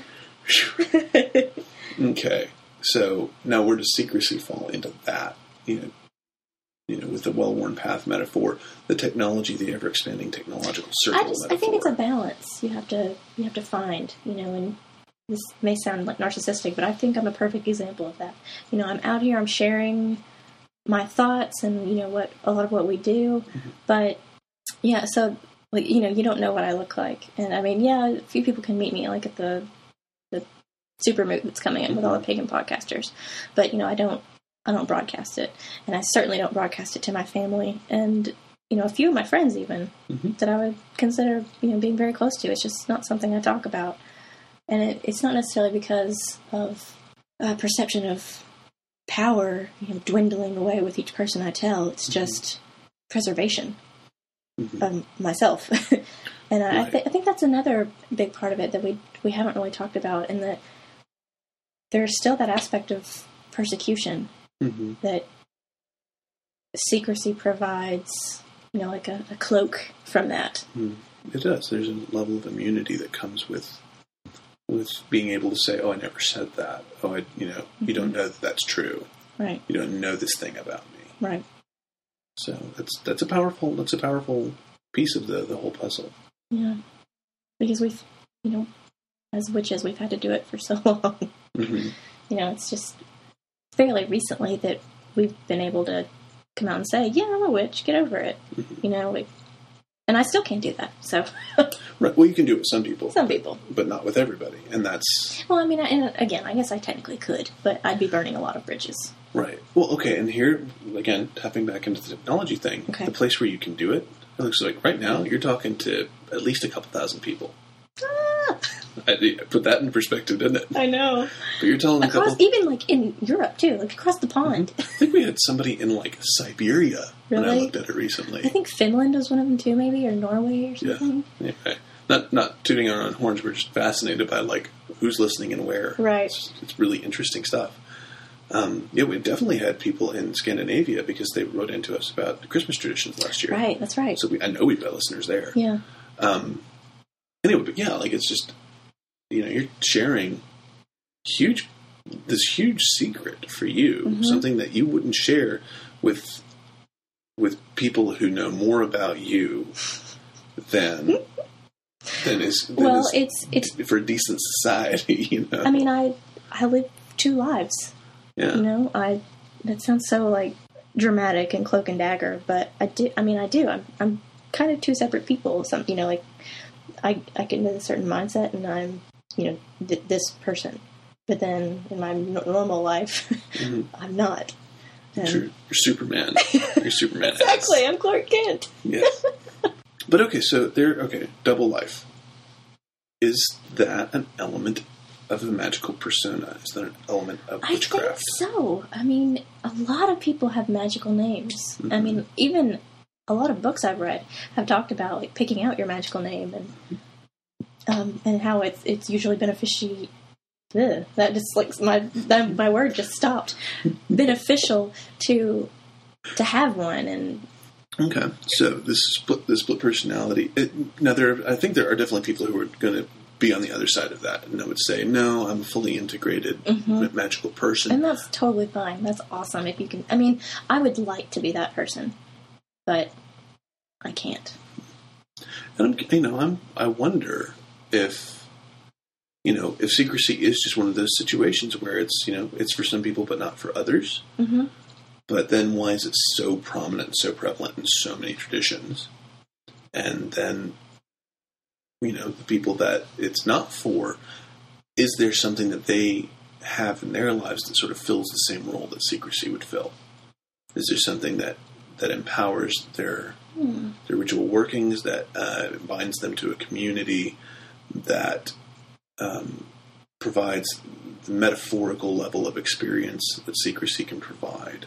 Okay. So now where does secrecy fall into that? You know, with the well-worn path metaphor, the technology, the ever-expanding technological circle metaphor. I think it's a balance you have to find, and this may sound like narcissistic, but I think I'm a perfect example of that. I'm out here, I'm sharing my thoughts and, what a lot of what we do, but yeah, so, you don't know what I look like. And I mean, yeah, a few people can meet me, like at the super moot that's coming in with all the pagan podcasters, but, I don't broadcast it, and I certainly don't broadcast it to my family, and a few of my friends even that I would consider being very close to. It's just not something I talk about, and it's not necessarily because of a perception of power dwindling away with each person I tell. It's just preservation of myself, and I think that's another big part of it that we haven't really talked about, and that there's still that aspect of persecution. That secrecy provides, like a cloak from that. It does. There's a level of immunity that comes with being able to say, "Oh, I never said that." Oh, you don't know that that's true. Right. You don't know this thing about me. Right. So that's a powerful piece of the whole puzzle. Yeah, because we've as witches we've had to do it for so long. It's just fairly recently that we've been able to come out and say, yeah, I'm a witch, get over it. And I still can't do that, so. Right. Well, you can do it with some people. Some people. But not with everybody, and that's... Well, I mean, and again, I guess I technically could, but I'd be burning a lot of bridges. Right. Well, okay, and here, again, tapping back into the technology thing, the place where you can do it looks like right now you're talking to at least a couple thousand people. I put that in perspective, didn't it? I know. But you're telling even like in Europe too, like across the pond. I think we had somebody in like Siberia when I looked at it recently. I think Finland was one of them too, maybe, or Norway or something. Yeah. Not tooting our own horns. We're just fascinated by like who's listening and where. Right. It's really interesting stuff. We definitely had people in Scandinavia because they wrote into us about the Christmas traditions last year. Right. That's right. So I know we've got listeners there. Yeah. Anyway, but yeah, like it's just, you're sharing this huge secret for you, something that you wouldn't share with people who know more about you than is it's for a decent society. I mean, I live two lives. Yeah. That sounds so like dramatic and cloak and dagger, but I do. I'm kind of two separate people. Like I get into a certain mindset and I'm, this person. But then in my normal life, I'm not. You're Superman. You're Superman. Exactly. I'm Clark Kent. Yes. But okay, so double life. Is that an element of a magical persona? Is that an element of witchcraft? I think so. I mean, a lot of people have magical names. I mean, even a lot of books I've read have talked about like picking out your magical name and how it's usually beneficial. That just like my word just stopped. Beneficial to have one. And okay, so this split personality. I think there are definitely people who are going to be on the other side of that, and I would say, no, I'm a fully integrated magical person, and that's totally fine. That's awesome if you can. I mean, I would like to be that person, but I can't. And I wonder if secrecy is just one of those situations where it's for some people but not for others. But then why is it so prominent and so prevalent in so many traditions? And then, the people that it's not for, is there something that they have in their lives that sort of fills the same role that secrecy would fill? Is there something that empowers their ritual workings, that binds them to a community, that provides the metaphorical level of experience that secrecy can provide?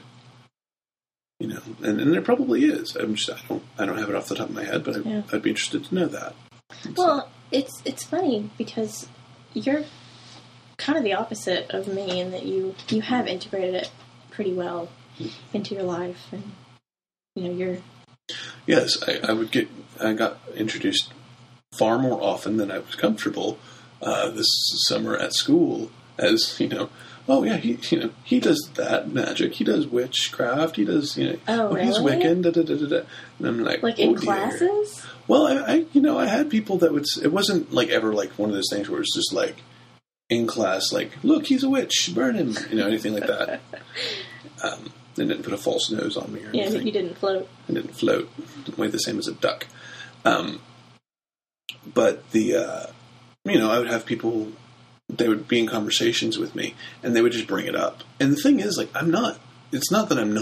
And there probably is. I don't have it off the top of my head, but I'd be interested to know that. Well, it's funny because you're kind of the opposite of me in that you have integrated it pretty well into your life, and you're... Yes, I got introduced far more often than I was comfortable this summer at school as, oh yeah, he does that magic, he does witchcraft, he does, really? He's Wiccan, da-da-da-da-da. And I'm like in dear. classes? Well, I had people that it wasn't like ever like one of those things where it's just like in class, like, look, he's a witch, burn him, anything like that. They didn't put a false nose on me or anything. Yeah, you didn't float. I didn't float. Didn't weigh the same as a duck. But I would have people, they would be in conversations with me, and they would just bring it up. And the thing is, like, it's not that I'm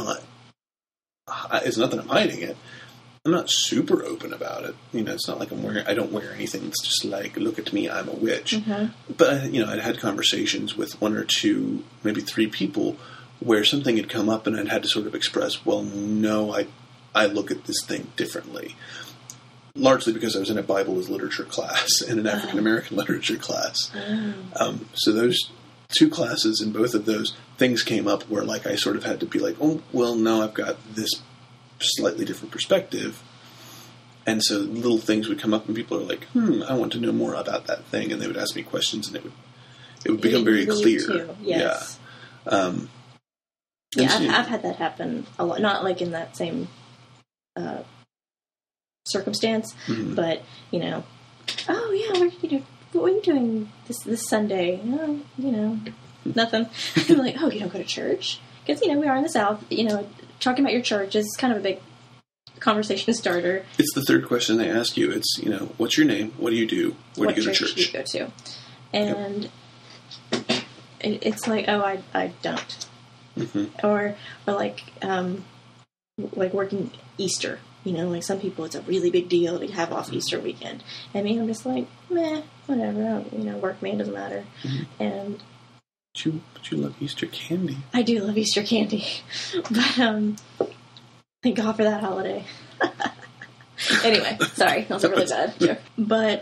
hiding it. I'm not super open about it. It's not like I don't wear anything that's just like, look at me, I'm a witch. Mm-hmm. But, I'd had conversations with one or two, maybe three people where something had come up and I'd had to sort of express, well, no, I look at this thing differently. Largely because I was in a Bible as literature class and an African American literature class. So those two classes, in both of those, things came up where like I sort of had to be like, oh, well, no, I've got this slightly different perspective. And so little things would come up and people are like, I want to know more about that thing. And they would ask me questions and it would become very clear. Too. Yes. Yeah. I've had that happen a lot. Not like in that same circumstance, mm-hmm. but oh yeah, what are you doing this Sunday? Nothing. I'm like, oh, you don't go to church? Because we are in the South. Talking about your church is kind of a big conversation starter. It's the third question they ask you. It's what's your name? What do you do? Where do you go to church? Do you go to? And it's like, oh, I don't. Mm-hmm. Or like working Easter. Like some people, it's a really big deal to have off Easter weekend. I mean, I'm just like, meh, whatever. Work me, it doesn't matter. Mm-hmm. And but you love Easter candy. I do love Easter candy, but thank God for that holiday. Anyway, sorry, that was a really bad joke. But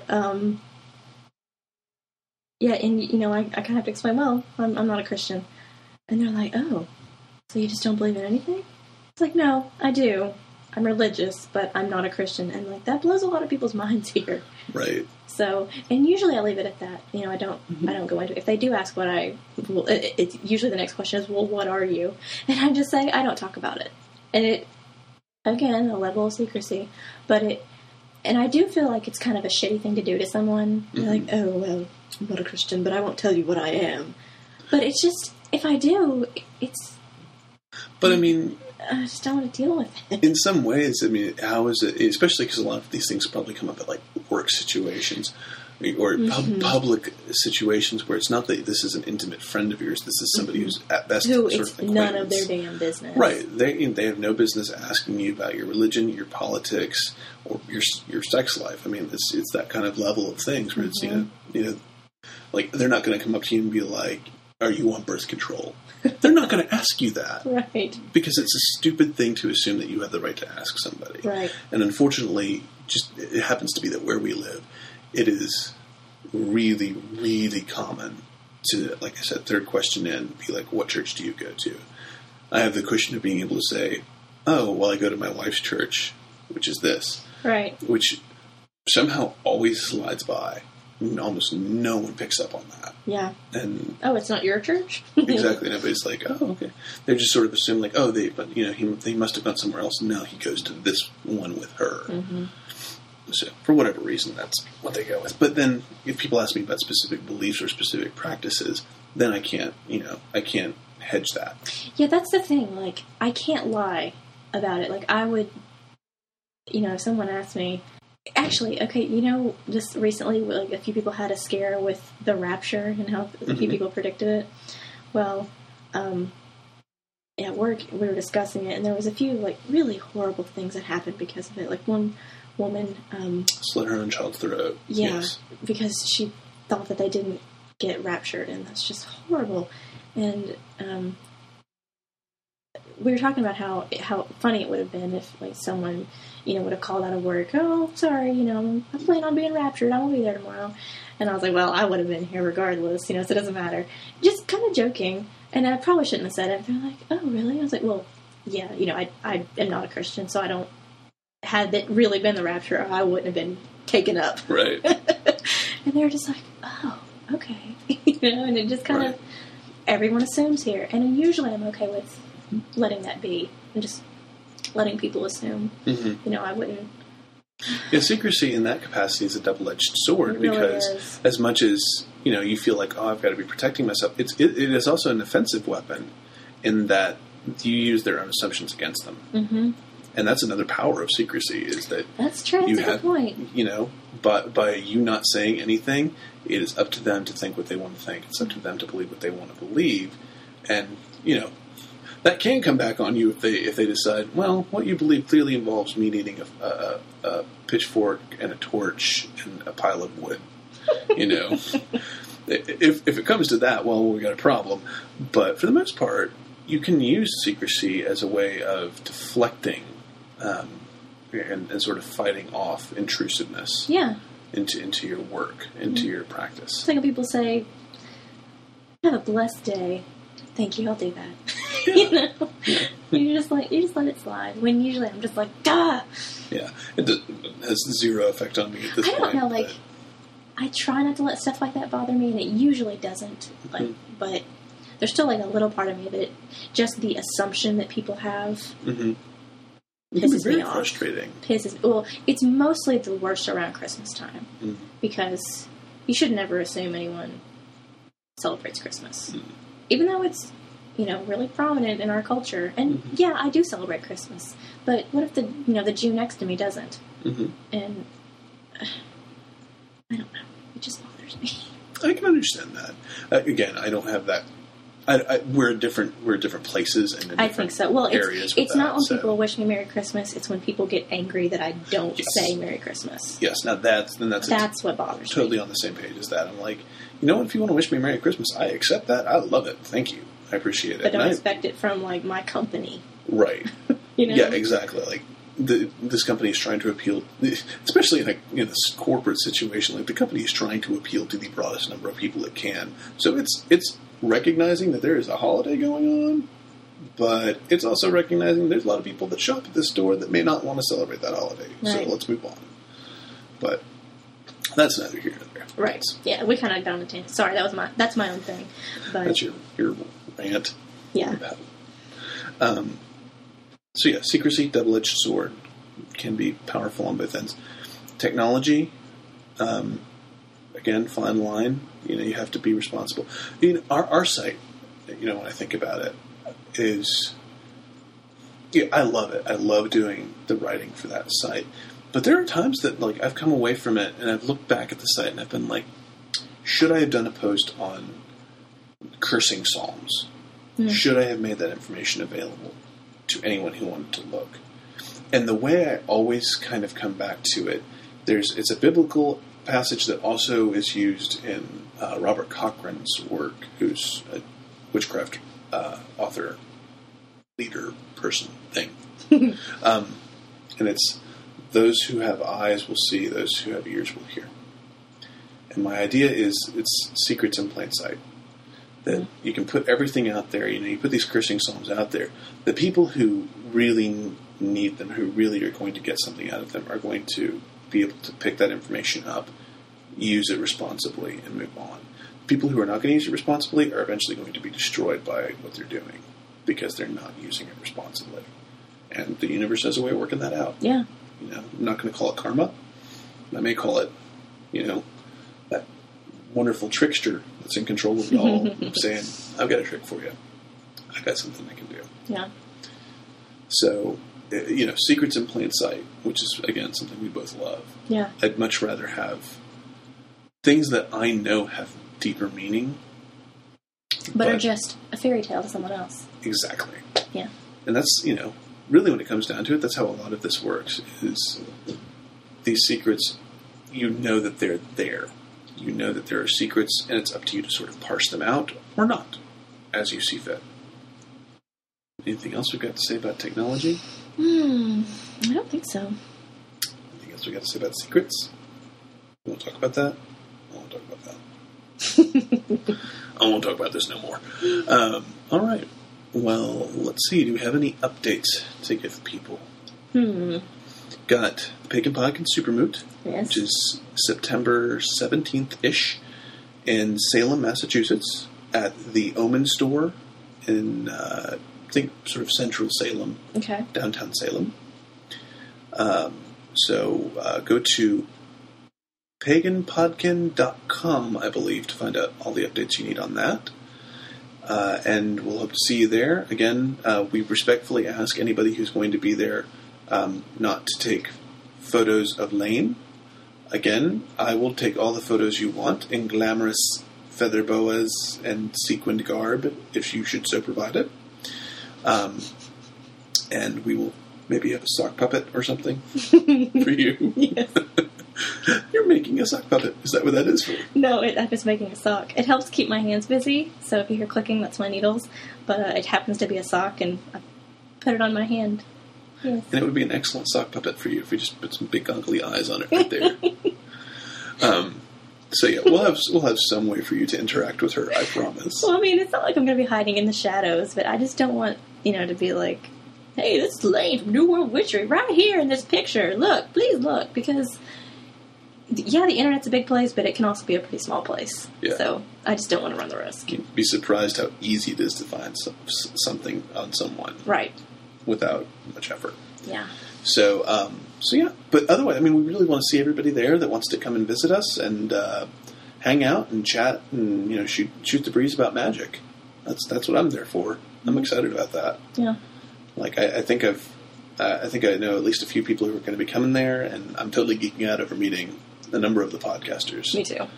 yeah, and I kind of have to explain. Well, I'm not a Christian, and they're like, oh, so you just don't believe in anything? It's like, no, I do. I'm religious, but I'm not a Christian, and like that blows a lot of people's minds here. Right. So, and usually I leave it at that. I don't go into it. If they do ask what it's usually the next question is, well, what are you? And I'm just saying I don't talk about it. And it, again, a level of secrecy, and I do feel like it's kind of a shitty thing to do to someone. Mm-hmm. You're like, oh, well, I'm not a Christian, but I won't tell you what I am. But it's just, if I do, it's... But I mean... I just don't want to deal with it. In some ways, I mean, how is it, especially because a lot of these things probably come up at, like, work situations or mm-hmm. public situations where it's not that this is an intimate friend of yours, this is somebody who's at best who sort it's of acquaintance. None of their damn business. Right. They have no business asking you about your religion, your politics, or your sex life. I mean, it's that kind of level of things where mm-hmm. it's, like, they're not going to come up to you and be like, are you on birth control? They're not going to ask you that. Right. Because it's a stupid thing to assume that you have the right to ask somebody. Right. And unfortunately, it happens to be that where we live, it is really, really common to, like I said, third question in, be like, what church do you go to? I have the cushion of being able to say, oh, well, I go to my wife's church, which is this. Right. Which somehow always slides by. Almost no one picks up on that. Yeah. And it's not your church? Exactly. And everybody's like, oh, okay. They just sort of assume like, oh, they must have gone somewhere else, and now he goes to this one with her. Mm-hmm. So for whatever reason, that's what they go with. But then if people ask me about specific beliefs or specific practices, then I can't hedge that. Yeah, that's the thing. Like, I can't lie about it. Like, I would, if someone asked me, actually, okay, just recently, like, a few people had a scare with the rapture and how a few people predicted it. Well, at work, we were discussing it, and there was a few, like, really horrible things that happened because of it. Like, one woman... slit her own child's throat. Yeah, yes. Because she thought that they didn't get raptured, and that's just horrible. And we were talking about how funny it would have been if, like, someone, would have called out of work, oh, sorry, I plan on being raptured, I won't be there tomorrow. And I was like, well, I would have been here regardless, so it doesn't matter. Just kind of joking. And I probably shouldn't have said it. They're like, oh, really? I was like, well, yeah, I am not a Christian, so I don't. Had it really been the rapture, I wouldn't have been taken up. Right. And they're just like, oh, okay. And it just kind of, everyone assumes here. And usually I'm okay with letting that be and just letting people assume. Mm-hmm. I wouldn't. Yeah, secrecy in that capacity is a double-edged sword, really because is. As much as, you feel like, oh, I've got to be protecting myself, it is also an offensive weapon in that you use their own assumptions against them. Mm-hmm. And that's another power of secrecy, is that that's true. That's a good point. But by you not saying anything, it is up to them to think what they want to think. It's up to them to believe what they want to believe, and that can come back on you if they decide, well, what you believe clearly involves me needing a pitchfork and a torch and a pile of wood. If it comes to that, well, we got a problem. But for the most part, you can use secrecy as a way of deflecting. And sort of fighting off intrusiveness into your work, into your practice. It's like when people say, have a blessed day. Thank you, I'll do that. Yeah. You just let it slide. When usually I'm just like, duh! Yeah. It has zero effect on me at this point. I don't know, I try not to let stuff like that bother me, and it usually doesn't. But there's still a little part of me that just the assumption that people have... Mm-hmm. Pisses me off. Frustrating. Well, it's mostly the worst around Christmas time because you should never assume anyone celebrates Christmas, even though it's really prominent in our culture. And yeah, I do celebrate Christmas, but what if the Jew next to me doesn't? Mm-hmm. And I don't know. It just bothers me. I can understand that. Again, I don't have that. We're at different places and in I think so. Well, areas. It's not when people wish me Merry Christmas. It's when people get angry that I don't say Merry Christmas. Yes, now that's what bothers me. Totally on the same page as that. I'm like, if you want to wish me Merry Christmas, I accept that. I love it. Thank you. I appreciate it. But don't expect it from my company. Right. Yeah, exactly. This company is trying to appeal, especially in a corporate situation. The company is trying to appeal to the broadest number of people it can. So it's recognizing that there is a holiday going on, but it's also recognizing there's a lot of people that shop at this store that may not want to celebrate that holiday. Right. So let's move on. But that's neither here nor there. Right. Yeah, we kind of got on a tangent. Sorry, that's my own thing. But that's your rant. Yeah. So yeah, secrecy, double-edged sword, can be powerful on both ends. Technology, again, fine line. You have to be responsible. Our site, when I think about it, is... I love it. I love doing the writing for that site. But there are times that, I've come away from it, and I've looked back at the site, and I've been like, should I have done a post on cursing psalms? Mm. Should I have made that information available to anyone who wanted to look? And the way I always kind of come back to it, it's a biblical passage that also is used in Robert Cochrane's work, who's a witchcraft author, leader, person, thing. And it's, those who have eyes will see, those who have ears will hear. And my idea is it's secrets in plain sight. That you can put everything out there, you put these cursing psalms out there. The people who really need them, who really are going to get something out of them, are going to be able to pick that information up, use it responsibly, and move on. People who are not going to use it responsibly are eventually going to be destroyed by what they're doing because they're not using it responsibly. And the universe has a way of working that out. Yeah. I'm not going to call it karma. I may call it, that wonderful trickster that's in control of y'all, saying, I've got a trick for you. I've got something I can do. Yeah. So, secrets in plain sight, which is, again, something we both love. Yeah. I'd much rather have things that I know have deeper meaning. But are just a fairy tale to someone else. Exactly. Yeah. And that's, really when it comes down to it, that's how a lot of this works, is these secrets, that they're there. You know that there are secrets, and it's up to you to sort of parse them out, or not, as you see fit. Anything else we've got to say about technology? I don't think so. Anything else we've got to say about secrets? You want to talk about that? I won't talk about that. I won't talk about this no more. All right. Well, let's see. Do we have any updates to give people? Got the Pagan Podcast Supermoot, Yes. which is September 17th-ish in Salem, Massachusetts, at the Omen Store in, I think, sort of central Salem, Okay. downtown Salem. So go to paganpodkin.com, I believe, to find out all the updates you need on that. And we'll hope to see you there. Again, we respectfully ask anybody who's going to be there not to take photos of Lane. Again, I will take all the photos you want in glamorous feather boas and sequined garb, if you should so provide it. And we will maybe have a sock puppet or something for you. Yes. You're making a sock puppet. Is that what that is for? No, I'm just making a sock. It helps keep my hands busy, so if you hear clicking, that's my needles. But it happens to be a sock, and I put it on my hand. Yes. And it would be an excellent sock puppet for you if we just put some big goggly eyes on it right there. So yeah, we'll have some way for you to interact with her, I promise. Well, I mean, it's not like I'm going to be hiding in the shadows, but I just don't want, to be like, hey, this is Lane from New World Witchery right here in this picture. Look, please look, because yeah, the internet's a big place, but it can also be a pretty small place. Yeah. So I just don't want to run the risk. You'd be surprised how easy it is to find something on someone. Right. Without much effort. Yeah. So yeah. But otherwise, I mean, we really want to see everybody there that wants to come and visit us and hang out and chat and shoot the breeze about magic. That's what I'm there for. I'm excited about that. Yeah. Like I think I know at least a few people who are going to be coming there, and I'm totally geeking out over meeting a number of the podcasters. Me too.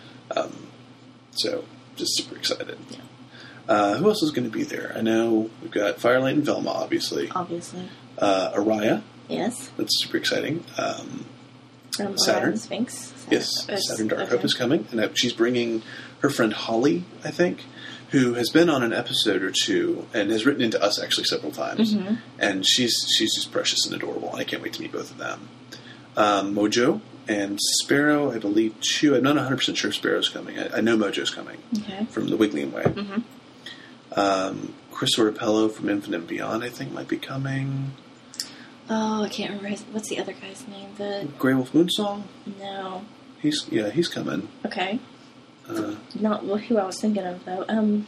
So just super excited. Yeah. Who else is going to be there? I know we've got Firelight and Velma, obviously. Obviously. Araya. Yes. That's super exciting. From Saturn. Sphinx. Yes, Saturn Darkhope is coming, and she's bringing her friend Holly, I think, who has been on an episode or two and has written into us actually several times. Mm-hmm. And she's just precious and adorable, and I can't wait to meet both of them. Mojo and Sparrow, I believe, too. I'm not 100% sure if Sparrow's coming. I know Mojo's coming from the Wiggling Way. Mm-hmm. Chris Orapello from Infinite and Beyond, I think, might be coming. Oh, I can't remember what's the other guy's name? The Grey Wolf Moonsong? No. He's coming. Okay. Not who I was thinking of, though.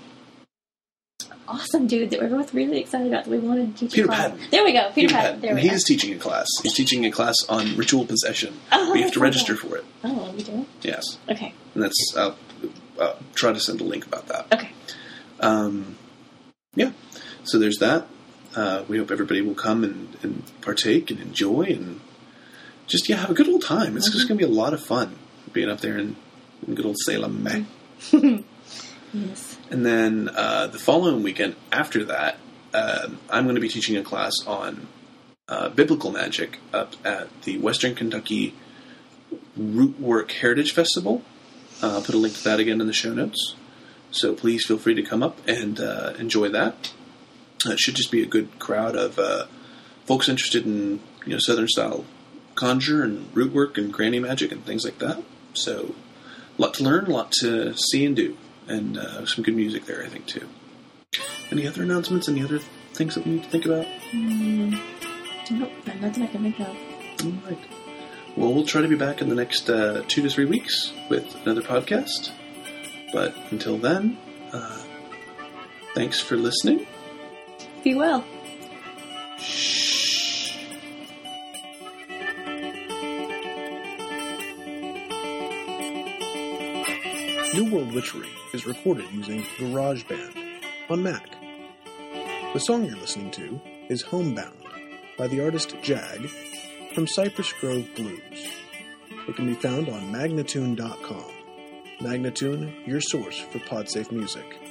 Awesome dude that we're both really excited about that we wanted to teach Peter a class. Patton. There we go, Peter Patton. There we go. He is teaching a class. He's teaching a class on ritual possession. Oh, we have to register for it. Oh, we do? Yes. Okay. And that's, I'll try to send a link about that. Okay. Yeah. So there's that. We hope everybody will come and partake and enjoy and just, have a good old time. It's just going to be a lot of fun being up there in good old Salem. Yes. And then the following weekend after that, I'm going to be teaching a class on biblical magic up at the Western Kentucky Rootwork Heritage Festival. I'll put a link to that again in the show notes. So please feel free to come up and enjoy that. It should just be a good crowd of folks interested in Southern style conjure and root work and granny magic and things like that. So a lot to learn, a lot to see and do, and some good music there, I think, too. Any other announcements? Any other things that we need to think about? Nope, nothing I can think of. All right. Well, we'll try to be back in the next 2 to 3 weeks with another podcast. But until then, thanks for listening. Be well. New World Witchery is recorded using GarageBand on Mac. The song you're listening to is Homebound by the artist Jag from Cypress Grove Blues. It can be found on Magnatune.com. Magnatune, your source for PodSafe music.